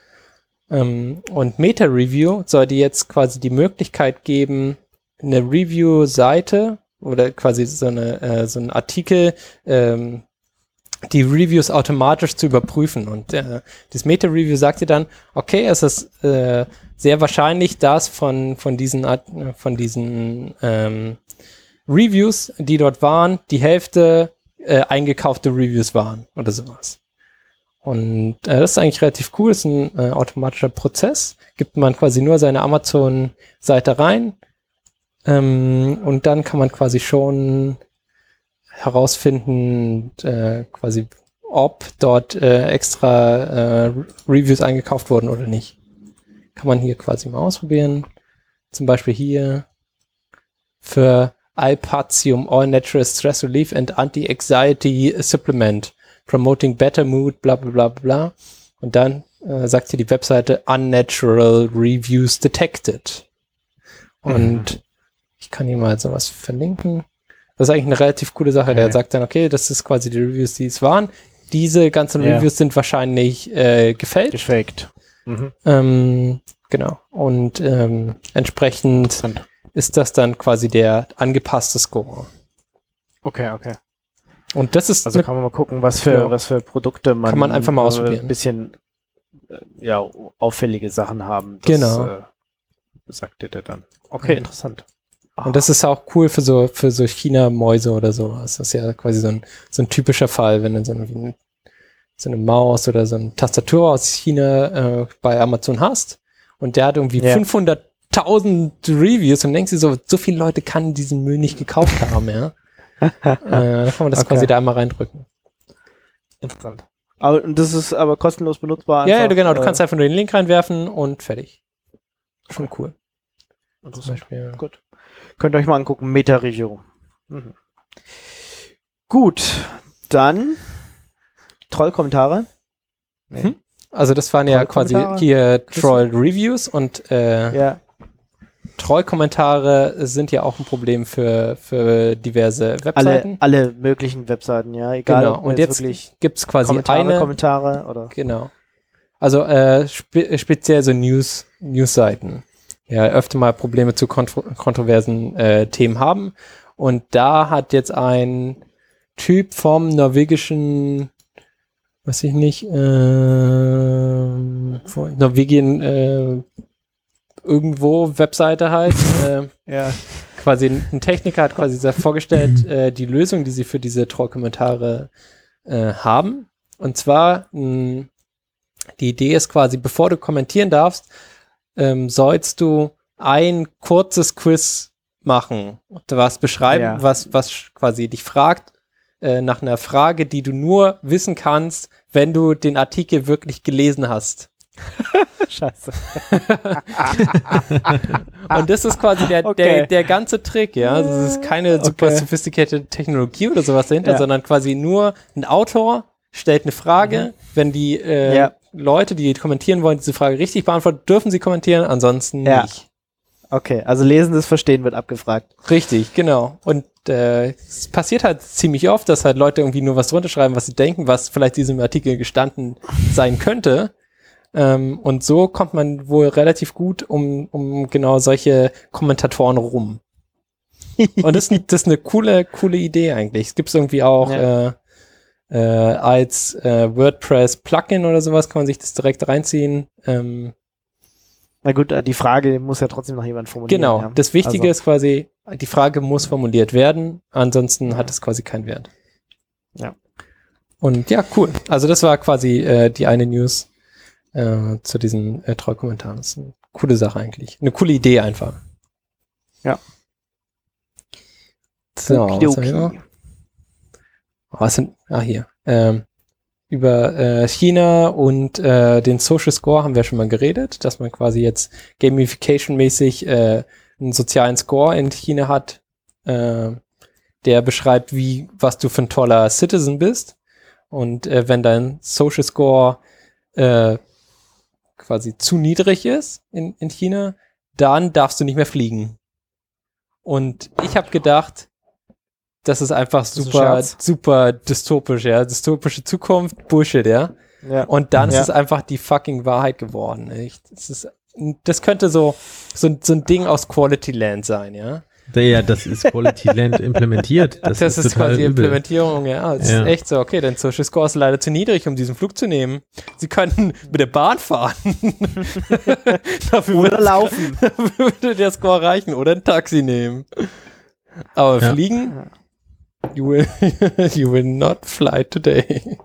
S4: Und Meta-Review soll dir jetzt quasi die Möglichkeit geben, eine Review-Seite oder quasi so ein Artikel, die Reviews automatisch zu überprüfen. Und das Meta-Review sagt dir dann, okay, es ist sehr wahrscheinlich, dass von diesen Reviews, die dort waren, die Hälfte eingekaufte Reviews waren oder sowas. Und das ist eigentlich relativ cool, das ist ein automatischer Prozess. Gibt man quasi nur seine Amazon-Seite rein und dann kann man quasi schon herausfinden, quasi ob dort extra Reviews eingekauft wurden oder nicht. Kann man hier quasi mal ausprobieren. Zum Beispiel hier für Alpatium All Natural Stress Relief and Anti-Anxiety Supplement promoting better mood, bla bla bla bla. Und dann sagt hier die Webseite Unnatural Reviews Detected. Und ich kann hier mal sowas verlinken. Das ist eigentlich eine relativ coole Sache. Der sagt dann, okay, das ist quasi die Reviews, die es waren. Diese ganzen Reviews sind wahrscheinlich gefälscht.
S2: Gefaked.
S4: Genau. Und entsprechend ist das dann quasi der angepasste Score.
S2: Okay.
S4: Und das ist
S2: Also kann man mal gucken, was für Produkte man
S4: kann man einfach mal ausprobieren.
S2: Ein bisschen auffällige Sachen haben. Das,
S4: genau.
S2: Sagte der dann. Okay, interessant.
S4: Und das ist auch cool für so China-Mäuse oder so. Das ist ja quasi so ein typischer Fall, wenn du so eine Maus oder so eine Tastatur aus China bei Amazon hast und der hat irgendwie 500.000 Reviews und denkst du so viele Leute kann diesen Müll nicht gekauft haben, ja. Da kann man das quasi da einmal reindrücken.
S2: Interessant. Und das ist aber kostenlos benutzbar?
S4: Einfach, ja, genau. Du kannst einfach nur den Link reinwerfen und fertig. Schon cool.
S2: Zum Beispiel. Gut. Könnt ihr euch mal angucken. Meta-Review. Gut. Dann Troll-Kommentare.
S4: Nee. Also das waren ja quasi hier Troll-Reviews und Troll-Kommentare sind ja auch ein Problem für diverse Webseiten.
S2: Alle möglichen Webseiten, ja, egal.
S4: Genau. Und jetzt gibt es quasi
S2: Kommentare oder?
S4: Genau. Also speziell so News-Seiten. Ja, öfter mal Probleme zu kontroversen Themen haben. Und da hat jetzt ein Typ vom norwegischen, weiß ich nicht, Norwegen irgendwo Webseite halt. Quasi ein Techniker hat quasi vorgestellt, die Lösung, die sie für diese Trollkommentare haben. Und zwar, die Idee ist quasi, bevor du kommentieren darfst, sollst du ein kurzes Quiz machen, was beschreiben, was quasi dich fragt, nach einer Frage, die du nur wissen kannst, wenn du den Artikel wirklich gelesen hast.
S2: Scheiße.
S4: Und das ist quasi der ganze Trick, ja. Also es ist keine super sophisticated Technologie oder sowas dahinter, sondern quasi nur ein Autor stellt eine Frage, wenn die Leute, die kommentieren wollen, diese Frage richtig beantworten, dürfen sie kommentieren, ansonsten nicht.
S2: Okay, also lesendes Verstehen wird abgefragt.
S4: Richtig, genau. Und es passiert halt ziemlich oft, dass halt Leute irgendwie nur was drunter schreiben, was sie denken, was vielleicht diesem Artikel gestanden sein könnte. Und so kommt man wohl relativ gut um genau solche Kommentatoren rum. Und das ist eine coole Idee eigentlich. Es gibt es irgendwie auch als WordPress-Plugin oder sowas, kann man sich das direkt reinziehen.
S2: Na gut, die Frage muss ja trotzdem noch jemand formulieren.
S4: Genau, das Wichtige ist quasi, die Frage muss formuliert werden, ansonsten hat es quasi keinen Wert.
S2: Ja.
S4: Und ja, cool. Also das war quasi die eine News zu diesen Trollkommentaren. Das ist eine coole Sache eigentlich. Eine coole Idee einfach.
S2: Ja.
S4: So, hier. Über China und den Social Score haben wir schon mal geredet, dass man quasi jetzt Gamification-mäßig einen sozialen Score in China hat, der beschreibt, was du für ein toller Citizen bist. Und wenn dein Social Score quasi zu niedrig ist in China, dann darfst du nicht mehr fliegen. Und ich habe gedacht, das ist einfach
S2: ist ein
S4: super,
S2: Scherz.
S4: super dystopisch, ja. Dystopische Zukunft, Bullshit, ja.
S2: Ja.
S4: Und dann ist
S2: Ja.
S4: es einfach die fucking Wahrheit geworden, echt. Das könnte so ein Ding aus Quality Land sein, ja.
S5: Ja, das ist Quality Land implementiert. Das ist total
S4: quasi
S5: übel.
S4: Implementierung, ja. Das
S5: Ja.
S4: ist echt so, okay, dein Social Score ist leider zu niedrig, um diesen Flug zu nehmen. Sie könnten mit der Bahn fahren. Dafür
S2: Oder laufen.
S4: würde der Score reichen. Oder ein Taxi nehmen. Aber
S5: Ja.
S4: fliegen? You will not fly today.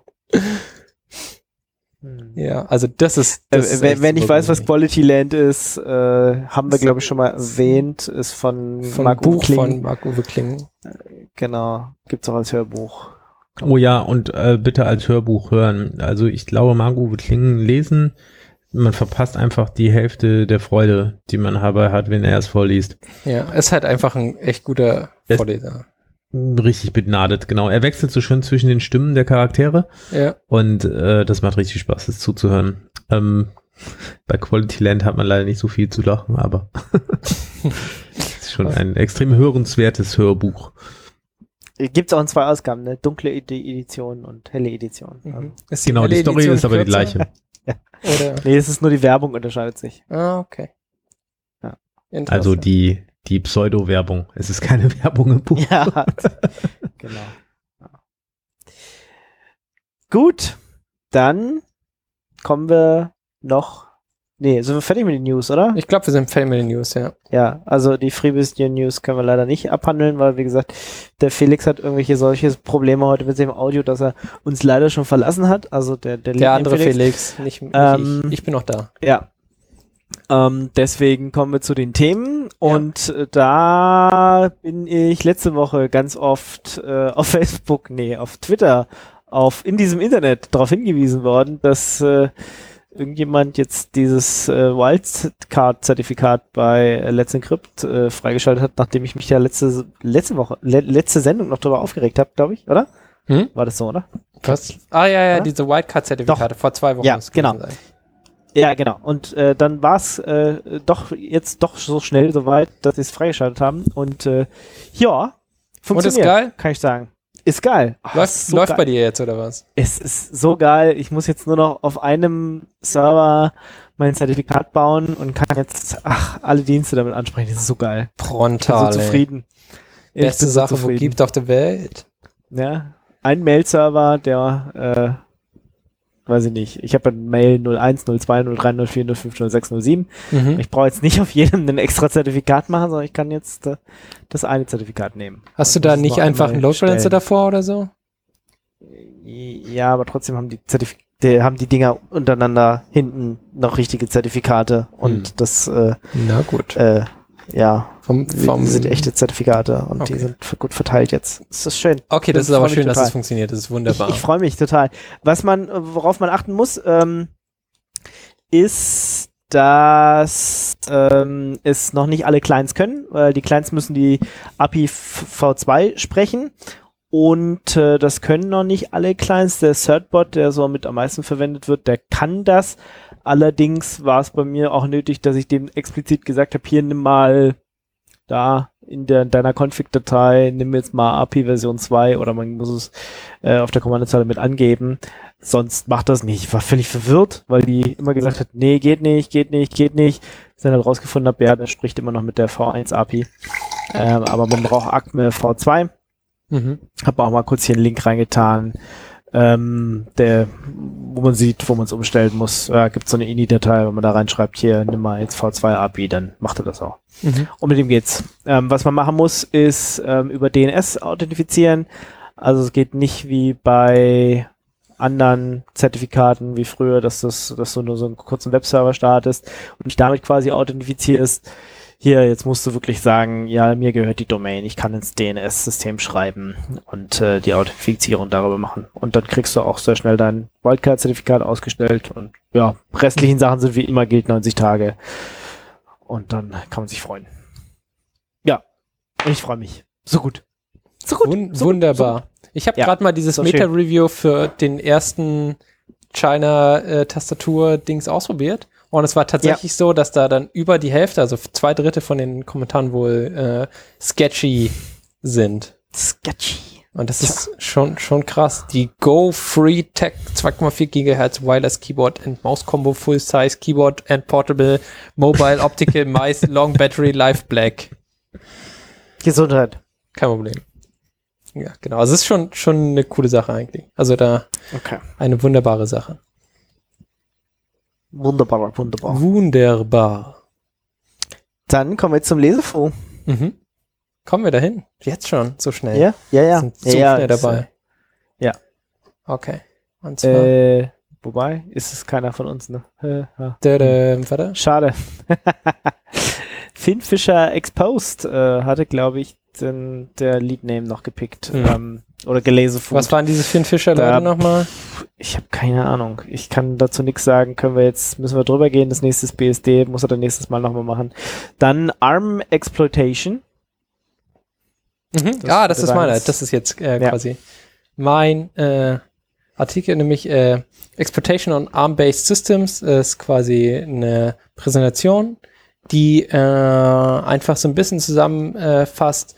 S4: Ja, also das ist echt
S2: Wenn ich
S4: super
S2: weiß, was
S4: gruselig.
S2: Quality Land ist, haben wir, glaube ich, schon mal erwähnt, ist von
S4: Von
S2: Marc
S4: Buch
S2: Kling.
S4: von Marc-Uwe Kling.
S2: Genau, gibt's auch als Hörbuch.
S5: Oh ja, und bitte als Hörbuch hören. Also ich glaube, Marc-Uwe Kling lesen, man verpasst einfach die Hälfte der Freude, die man dabei hat, wenn er es vorliest.
S4: Ja, ist halt einfach ein echt guter
S5: Es-
S4: Vorleser.
S5: Richtig begnadet, genau. Er wechselt so schön zwischen den Stimmen der Charaktere
S4: Ja.
S5: und das macht richtig Spaß, das zuzuhören. Bei Quality Land hat man leider nicht so viel zu lachen, aber es ist schon ein extrem hörenswertes Hörbuch.
S2: Gibt's auch in 2 Ausgaben, ne? Dunkle Edition und helle Edition.
S4: Mhm. Ist
S5: Genau, die
S4: helle
S5: Story
S4: Edition
S5: ist aber die
S4: kürzer?
S5: gleiche.
S4: Oder?
S2: Nee, es ist nur die Werbung unterscheidet sich.
S4: Ah, okay.
S2: Ja.
S4: Interessant.
S5: Also die Pseudo-Werbung. Es ist keine Werbung im Buch.
S2: Ja, genau. Ja. Gut, dann kommen wir noch. Nee, sind wir fertig mit den News, oder?
S4: Ich glaube, wir sind fertig mit den News, ja.
S2: Ja, also die FreeBSD News können wir leider nicht abhandeln, weil, wie gesagt, der Felix hat irgendwelche solche Probleme heute mit dem Audio, dass er uns leider schon verlassen hat. Also der
S4: Der andere Felix, nicht ich. Ich bin noch da.
S2: Ja. Deswegen kommen wir zu den Themen und da bin ich letzte Woche ganz oft auf Facebook, auf Twitter, in diesem Internet darauf hingewiesen worden, dass irgendjemand jetzt dieses Wildcard-Zertifikat bei Let's Encrypt freigeschaltet hat, nachdem ich mich ja letzte Sendung noch darüber aufgeregt habe, glaube ich, oder?
S4: Hm?
S2: War das so, oder?
S4: Was? Ah, ja,
S2: Ja?
S4: diese Wildcard-Zertifikate vor 2 Wochen.
S2: Ja,
S4: muss es gewesen
S2: genau.
S4: sein.
S2: Ja, genau. Und dann war es doch so schnell soweit, dass sie es freigeschaltet haben. Und ja, funktioniert.
S4: Und ist geil?
S2: Kann ich sagen. Ist geil. Ach,
S4: Läuft
S2: geil.
S4: bei dir jetzt, oder was?
S2: Es ist so geil. Ich muss jetzt nur noch auf einem Server mein Zertifikat bauen und kann jetzt alle Dienste damit ansprechen. Das ist so geil. Ich bin
S4: Frontal,
S2: so zufrieden. Ich
S4: Beste
S2: bin so
S4: Sache, wo
S2: zufrieden.
S4: gibt auf der Welt.
S2: Ja, ein Mail-Server, der weiß ich nicht. Ich habe ein Mail 01, 02, 03, 04, 05, 06, 07.
S4: Mhm.
S2: Ich brauche jetzt nicht auf jedem ein extra Zertifikat machen, sondern ich kann jetzt das eine Zertifikat nehmen.
S4: Hast du
S2: Und
S4: da
S2: das
S4: nicht
S2: noch
S4: einfach
S2: einmal
S4: einen Load Balancer
S2: stellen.
S4: davor oder so?
S2: Ja, aber trotzdem haben die Dinger untereinander hinten noch richtige Zertifikate und das
S4: Na gut.
S2: sind echte Zertifikate und
S4: Okay.
S2: die sind gut verteilt jetzt. Das ist schön.
S4: Okay, das
S2: Ich
S4: ist aber
S2: freu mich
S4: schön, dass
S2: total.
S4: es funktioniert. Das ist wunderbar.
S2: Ich freue mich total. Worauf man achten muss, ist, dass es noch nicht alle Clients können, weil die Clients müssen die API V2 sprechen und das können noch nicht alle Clients. Der Certbot, der so mit am meisten verwendet wird, der kann das. Allerdings war es bei mir auch nötig, dass ich dem explizit gesagt habe, hier nimm mal da in deiner Config-Datei, nimm jetzt mal API Version 2 oder man muss es auf der Kommandozeile mit angeben. Sonst macht das nicht. Ich war völlig verwirrt, weil die immer gesagt hat, nee, geht nicht. Ich dann halt rausgefunden habe, ja, der spricht immer noch mit der V1 API. Aber man braucht ACME V2.
S4: Mhm.
S2: Habe auch mal kurz hier einen Link reingetan, wo man sieht, wo man es umstellen muss. Gibt so eine INI-Datei, wenn man da reinschreibt, hier, nimm mal jetzt V2 API, dann macht er das auch.
S4: Mhm.
S2: Und mit dem geht's. Was man machen muss, ist über DNS authentifizieren. Also es geht nicht wie bei anderen Zertifikaten wie früher, dass du nur so einen kurzen Webserver startest und dich damit quasi authentifizierst. Hier, jetzt musst du wirklich sagen, ja, mir gehört die Domain, ich kann ins DNS-System schreiben und die Authentifizierung darüber machen. Und dann kriegst du auch sehr schnell dein Wildcard-Zertifikat ausgestellt und ja, restlichen Sachen sind wie immer, gilt 90 Tage. Und dann kann man sich freuen. Ja, und ich freue mich. So gut. So gut.
S4: Wunderbar. Ich habe
S2: Ja,
S4: gerade mal dieses
S2: so schön.
S4: Meta-Review für den ersten China-Tastatur-Dings ausprobiert. Und es war tatsächlich so, dass da dann über die Hälfte, also 2/3 von den Kommentaren wohl sketchy sind.
S2: Sketchy.
S4: Und das ist schon krass. Die Go Free Tech 2,4 GHz Wireless Keyboard and Mouse Combo Full Size Keyboard and Portable Mobile Optical Mice Long Battery Live Black.
S2: Gesundheit.
S4: Kein Problem. Ja, genau. Also es ist schon eine coole Sache eigentlich. Also da eine wunderbare Sache.
S2: Wunderbar.
S4: Wunderbar.
S2: Dann kommen wir zum Lesefonds.
S4: Mhm. Kommen wir dahin? Jetzt schon, so schnell.
S2: Ja.
S4: Sind so schnell dabei.
S2: Ja.
S4: Okay. Und zwar.
S2: Wobei, ist es keiner von uns, ne?
S4: Warte.
S2: Schade. Finn Fischer Exposed hatte, glaube ich, der Lead-Name noch gepickt. Oder gelesen.
S4: Was waren diese Finn Fischer-Leute nochmal?
S2: Ich habe keine Ahnung. Ich kann dazu nichts sagen. Müssen wir drüber gehen. Das nächste ist BSD. Muss er dann nächstes Mal nochmal machen. Dann ARM Exploitation.
S4: Das ist meiner. Das ist jetzt quasi mein Artikel, nämlich Exploitation on ARM-Based Systems ist quasi eine Präsentation, die einfach so ein bisschen zusammenfasst,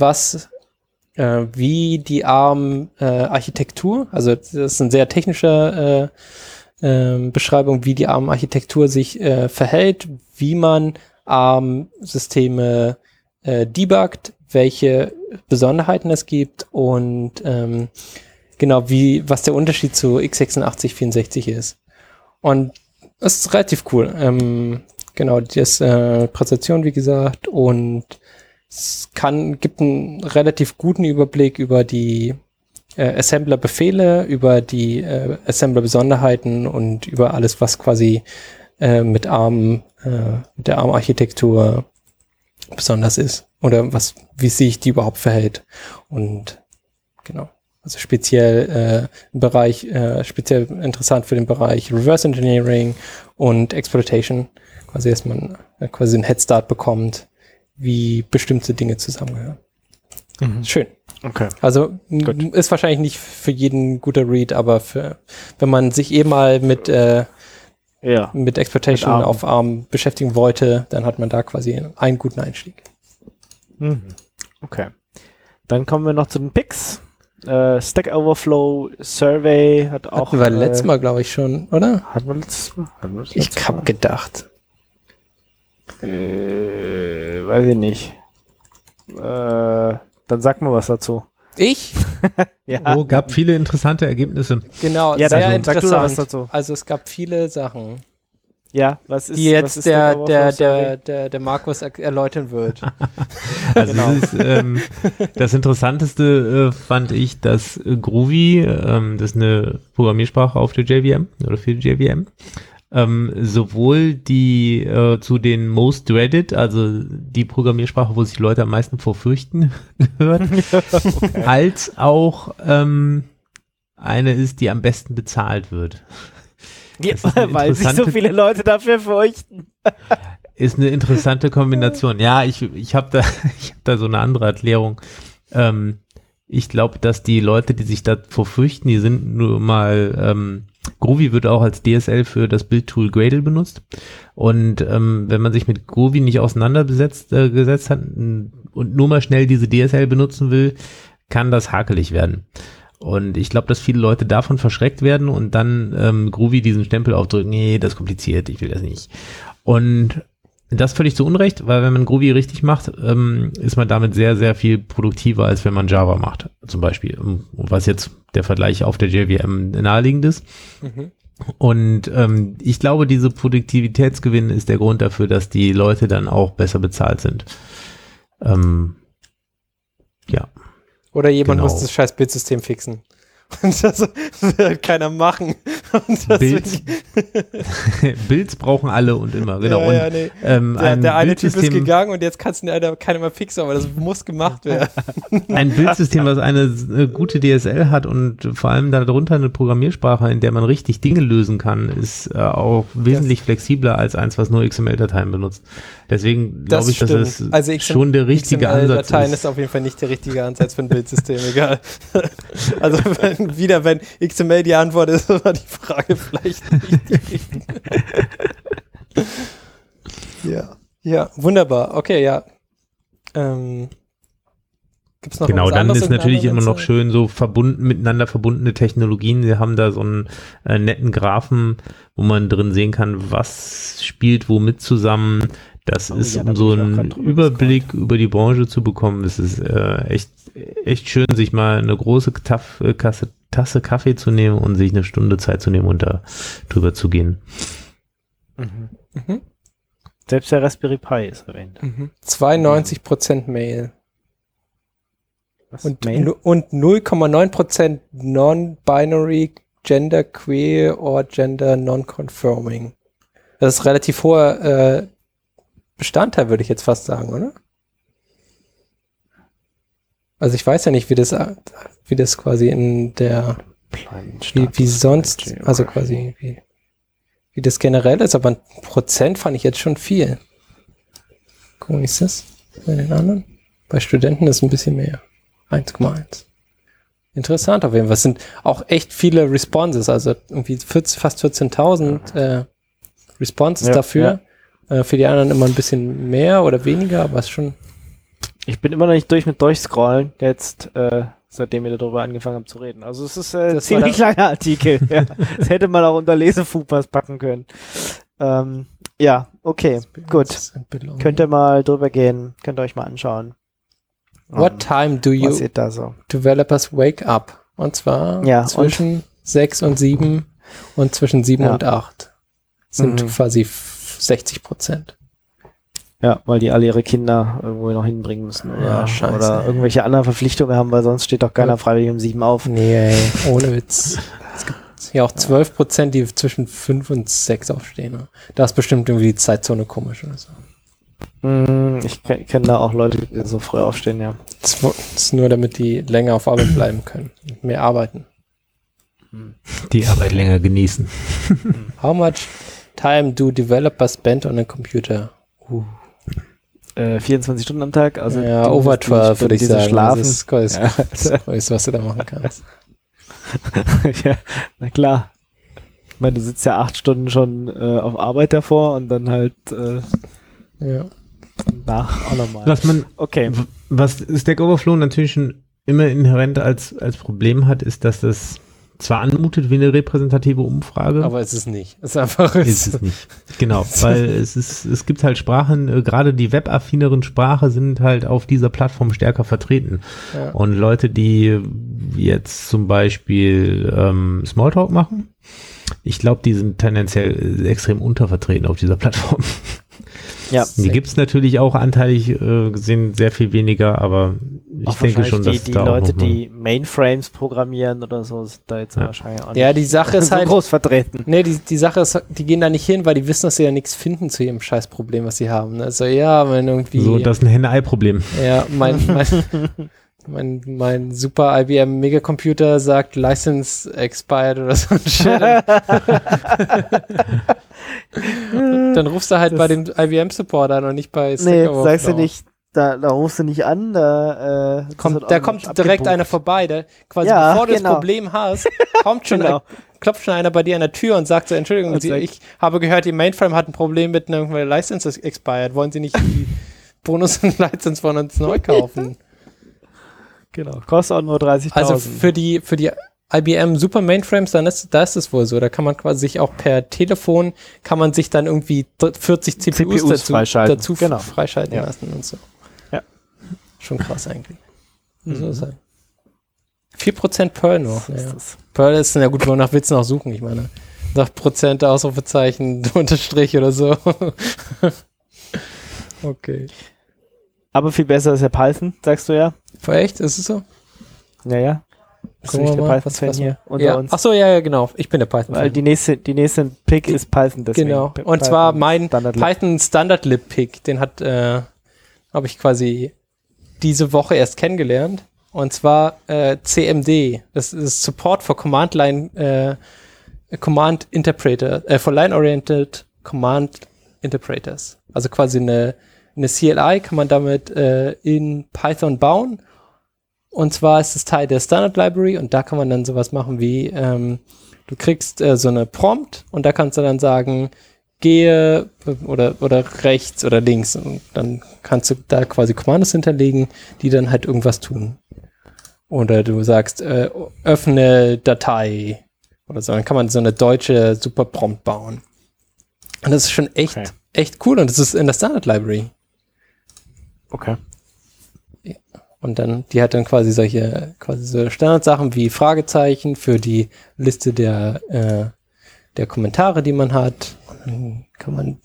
S4: wie die ARM-Architektur, also das ist eine sehr technische Beschreibung, wie die ARM-Architektur sich verhält, wie man ARM-Systeme debuggt, welche Besonderheiten es gibt und genau, was der Unterschied zu x86 64 ist. Und das ist relativ cool. Genau, das Präsentation, wie gesagt, und es gibt einen relativ guten Überblick über die Assembler-Befehle, über die Assembler-Besonderheiten und über alles, was quasi mit der ARM-Architektur besonders ist oder wie sich die überhaupt verhält. Und genau, also speziell speziell interessant für den Bereich Reverse Engineering und Exploitation, quasi, dass man quasi einen Headstart bekommt, wie bestimmte Dinge zusammengehören. Schön.
S2: Okay.
S4: Also ist wahrscheinlich nicht für jeden ein guter Read, aber wenn man sich eben mal mit Exploitation mit auf ARM beschäftigen wollte, dann hat man da quasi einen guten Einstieg.
S2: Okay. Dann kommen wir noch zu den Picks. Stack Overflow Survey hat auch...
S4: Hatten wir letztes Mal, glaube ich, schon, oder?
S2: Hatten wir letztes Mal?
S4: Ich hab gedacht.
S2: Weiß ich nicht. Dann sag mal was dazu.
S4: Ich?
S2: Ja.
S5: Oh, gab viele interessante Ergebnisse.
S4: Genau,
S2: ja,
S4: sehr
S2: sag
S4: interessant.
S2: du was dazu.
S4: Also es gab viele Sachen,
S2: Ja, was ist
S4: die jetzt
S2: was ist
S4: der Markus erläutern wird.
S5: Also das Interessanteste fand ich, dass Groovy, das ist eine Programmiersprache auf der JVM oder für die JVM, sowohl die zu den Most Dreaded, also die Programmiersprache, wo sich Leute am meisten vor fürchten, gehört, als auch eine ist, die am besten bezahlt wird.
S2: Ja, weil sich so viele Leute dafür fürchten.
S5: Ist eine interessante Kombination. Ja, ich habe da so eine andere Erklärung. Ich glaube, dass die Leute, die sich davor fürchten, die sind nur mal Groovy wird auch als DSL für das Bildtool Gradle benutzt. Und wenn man sich mit Groovy nicht auseinandergesetzt hat und nur mal schnell diese DSL benutzen will, kann das hakelig werden. Und ich glaube, dass viele Leute davon verschreckt werden und dann Groovy diesen Stempel aufdrücken, nee, das ist kompliziert, ich will das nicht. Und das völlig zu Unrecht, weil wenn man Groovy richtig macht, ist man damit sehr, sehr viel produktiver, als wenn man Java macht, zum Beispiel. Was jetzt der Vergleich auf der JVM naheliegend ist. Und ich glaube, diese Produktivitätsgewinn ist der Grund dafür, dass die Leute dann auch besser bezahlt sind. Ja.
S4: Oder jemand muss das scheiß Bildsystem fixen. Und das will keiner machen.
S5: Builds brauchen alle und immer, genau.
S4: Ja,
S5: und,
S4: nee. Der eine Typ ist gegangen und jetzt kann es keiner mehr fixen, aber das muss gemacht werden.
S5: Ein Bildsystem, was eine gute DSL hat und vor allem darunter eine Programmiersprache, in der man richtig Dinge lösen kann, ist auch wesentlich flexibler als eins, was nur XML-Dateien benutzt. Deswegen glaube ich, dass es schon der richtige Ansatz ist.
S4: XML-Dateien ist auf jeden Fall nicht der richtige Ansatz für ein Bildsystem, egal. Also wenn XML die Antwort ist, war die Frage vielleicht nicht die richtige. Ja, wunderbar. Okay, ja. Gibt's noch
S5: Genau,
S4: was
S5: dann
S4: anderes,
S5: ist natürlich
S4: irgendeine
S5: immer noch
S4: Anwendung?
S5: schön so miteinander verbundene Technologien. Wir haben da so einen netten Graphen, wo man drin sehen kann, was spielt womit zusammen. Das ist,
S2: ja, da
S5: um so
S2: bin ich auch
S5: einen
S2: grad drüber
S5: Überblick über die Branche zu bekommen. Es ist echt schön, sich mal eine große Tasse Kaffee zu nehmen und sich eine Stunde Zeit zu nehmen und da drüber zu gehen.
S4: Mhm.
S2: Selbst der Raspberry Pi ist erwähnt.
S4: 92% Mail.
S2: Was?
S4: Und
S2: Mail?
S4: und 0,9% Non-Binary, Genderqueer or Gender Non-Conforming. Das ist relativ hoher Bestandteil, würde ich jetzt fast sagen, oder? Also ich weiß ja nicht, wie das quasi in der wie sonst, also quasi wie das generell ist, aber 1% fand ich jetzt schon viel. Gucken, wie ist das bei den anderen? Bei Studenten ist ein bisschen mehr. 1,1. Interessant auf jeden Fall. Es sind auch echt viele Responses, also irgendwie fast 14.000 Responses dafür. Für die anderen immer ein bisschen mehr oder weniger, aber es ist schon...
S2: Ich bin immer noch nicht mit durchscrollen, jetzt, seitdem wir darüber angefangen haben zu reden. Also es ist ein ziemlich langer Artikel. Ja. Das hätte man auch unter Lesefupas packen können. Ja, okay, gut. Könnt ihr mal drüber gehen, könnt ihr euch mal anschauen.
S4: What time do you
S2: da so?
S4: developers wake up? Und zwar zwischen 6 und 7 und zwischen 7 und 8. Sind quasi 60%.
S2: Ja, weil die alle ihre Kinder irgendwo noch hinbringen müssen oder irgendwelche anderen Verpflichtungen haben, weil sonst steht doch keiner freiwillig um 7 auf.
S4: Nee, ey, ohne Witz. Es gibt ja auch 12%, die zwischen 5 und 6 aufstehen. Ne? Da ist bestimmt irgendwie die Zeitzone komisch oder so.
S2: Ich kenne da auch Leute, die so früh aufstehen, ja.
S4: Das ist nur, damit die länger auf Arbeit bleiben können und mehr arbeiten.
S5: Die Arbeit länger genießen.
S4: How much time do developers spend on a computer?
S2: 24 Stunden am Tag, also
S4: ja, over 12 würde ich sagen.
S2: Schlafen.
S4: Das ist das Größte, was du da machen kannst.
S2: Ja, na klar. Ich meine, du sitzt ja 8 Stunden schon auf Arbeit davor und dann halt nach auch nochmal.
S5: Was Stack Overflow natürlich schon immer inhärent als Problem hat, ist, dass das zwar anmutet wie eine repräsentative Umfrage.
S4: Aber es ist nicht. Es ist einfach
S5: ist es nicht. Genau, weil es gibt halt Sprachen, gerade die webaffineren Sprachen sind halt auf dieser Plattform stärker vertreten. Ja. Und Leute, die jetzt zum Beispiel Smalltalk machen, ich glaube, die sind tendenziell extrem untervertreten auf dieser Plattform. Ja. Die gibt es natürlich auch anteilig gesehen sehr viel weniger, aber ich denke schon, dass
S2: die Leute, die Mainframes programmieren oder so, sind da jetzt wahrscheinlich auch nicht.
S4: Ja, die Sache ist
S2: so
S4: halt
S2: groß vertreten.
S4: Nee, die Sache ist, die gehen da nicht hin, weil die wissen, dass sie ja nichts finden zu ihrem Scheißproblem, was sie haben. Also ja, wenn irgendwie...
S5: So, das ist ein Henne-Ei-Problem.
S4: Ja, mein super IBM Megacomputer sagt License expired oder so ein Shit. Dann rufst du halt bei dem IBM Support an und nicht bei Stack Overflow.
S2: Sagst du nicht, da rufst du nicht an, da
S4: kommt direkt einer vorbei, der quasi bevor du das Problem hast, kommt schon klopft schon einer bei dir an der Tür und sagt so, Entschuldigung, ich habe gehört, die Mainframe hat ein Problem mit einer License expired, wollen Sie nicht die Bonus und License von uns neu kaufen?
S2: Genau, kostet auch nur 30.000.
S4: Also für die IBM Super Mainframes, da ist es wohl so. Da kann man quasi sich auch per Telefon, kann man sich dann irgendwie 40 CPUs dazu freischalten lassen und so. Ja. Schon krass eigentlich. So ist halt. 4% Perl noch. Ja. Perl ist, na gut, wonach willst du noch suchen? Ich meine, nach Prozent, Ausrufezeichen, Unterstrich oder so. Okay.
S2: Aber viel besser ist ja Python, sagst du ja.
S4: Echt? Ist es so?
S2: Ja. Bist du nicht der Python-Fan hier unter uns?
S4: Achso, ja, genau. Ich bin der Python-Fan.
S2: Weil die nächste Pick ist Python, deswegen.
S4: Genau. Und zwar mein Python Standard-Lib-Pick, den habe ich quasi diese Woche erst kennengelernt. Und zwar CMD. Das ist Support for Command Line Command Interpreter, for Line-Oriented Command Interpreters. Also quasi eine CLI kann man damit in Python bauen. Und zwar ist es Teil der Standard Library und da kann man dann sowas machen wie, du kriegst so eine Prompt und da kannst du dann sagen, gehe oder rechts oder links und dann kannst du da quasi Kommandos hinterlegen, die dann halt irgendwas tun. Oder du sagst, öffne Datei oder so, dann kann man so eine deutsche Superprompt bauen. Und das ist schon echt cool und das ist in der Standard Library.
S2: Okay.
S4: Und dann, die hat dann quasi so Standardsachen wie Fragezeichen für die Liste der Kommentare, die man hat. Und dann kann man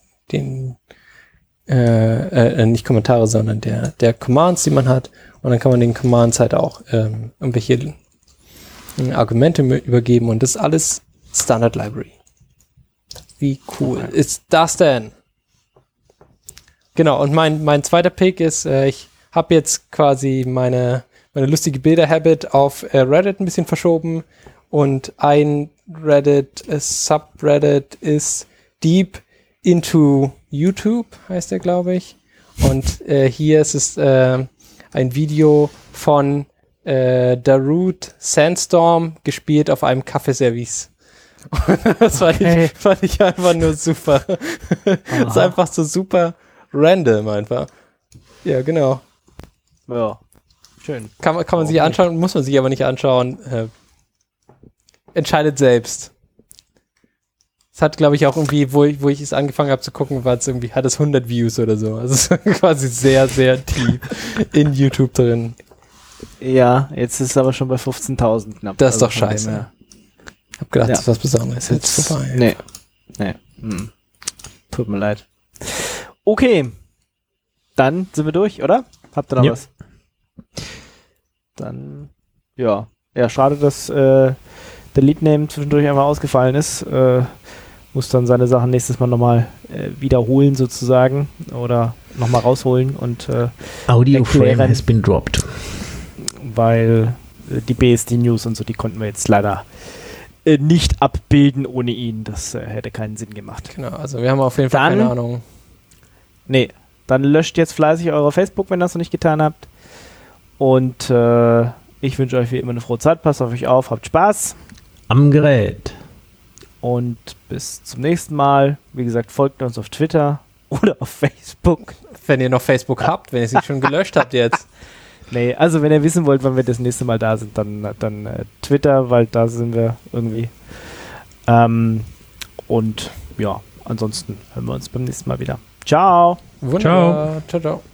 S4: nicht Kommentare, sondern der Commands, die man hat. Und dann kann man den Commands halt auch irgendwelche Argumente übergeben. Und das ist alles Standard Library. Wie cool ist das denn? Genau, und mein zweiter Pick ist, ich habe jetzt quasi meine lustige Bilder-Habit auf Reddit ein bisschen verschoben und ein Subreddit ist Deep into YouTube, heißt der, glaube ich. Und hier ist es ein Video von Darude Sandstorm, gespielt auf einem Kaffeeservice. Das fand ich einfach nur super. Das ist einfach so super random einfach. Ja, genau.
S2: Ja, schön.
S4: Kann man sich anschauen, muss man sich aber nicht anschauen. Entscheidet selbst. Es hat, glaube ich, auch irgendwie, wo ich es angefangen habe zu gucken, hat es 100 Views oder so. Also es ist quasi sehr, sehr tief in YouTube drin.
S2: Ja, jetzt ist es aber schon bei 15.000 knapp.
S4: Das ist doch scheiße. Ich hab gedacht, das ist was Besonderes. Jetzt vorbei.
S2: Nee. Tut mir leid. Okay. Dann sind wir durch, oder? Habt ihr noch was? Dann, ja. Ja, schade, dass der Leadname zwischendurch einfach ausgefallen ist. Muss dann seine Sachen nächstes Mal nochmal wiederholen sozusagen oder nochmal rausholen und
S5: Audio Frame has been dropped.
S2: Weil die BSD News und so, die konnten wir jetzt leider nicht abbilden ohne ihn. Das hätte keinen Sinn gemacht.
S4: Genau, also wir haben auf jeden Fall keine Ahnung.
S2: Nee, dann löscht jetzt fleißig eure Facebook, wenn ihr das noch nicht getan habt. Und ich wünsche euch wie immer eine frohe Zeit. Passt auf euch auf, habt Spaß.
S5: Am Gerät.
S2: Und bis zum nächsten Mal. Wie gesagt, folgt uns auf Twitter oder auf Facebook.
S4: Wenn ihr noch Facebook habt, wenn ihr es nicht schon gelöscht habt jetzt.
S2: Nee, also wenn ihr wissen wollt, wann wir das nächste Mal da sind, dann Twitter, weil da sind wir irgendwie. Und ja, ansonsten hören wir uns beim nächsten Mal wieder. Ciao.
S4: Wunderbar. Ciao, ciao.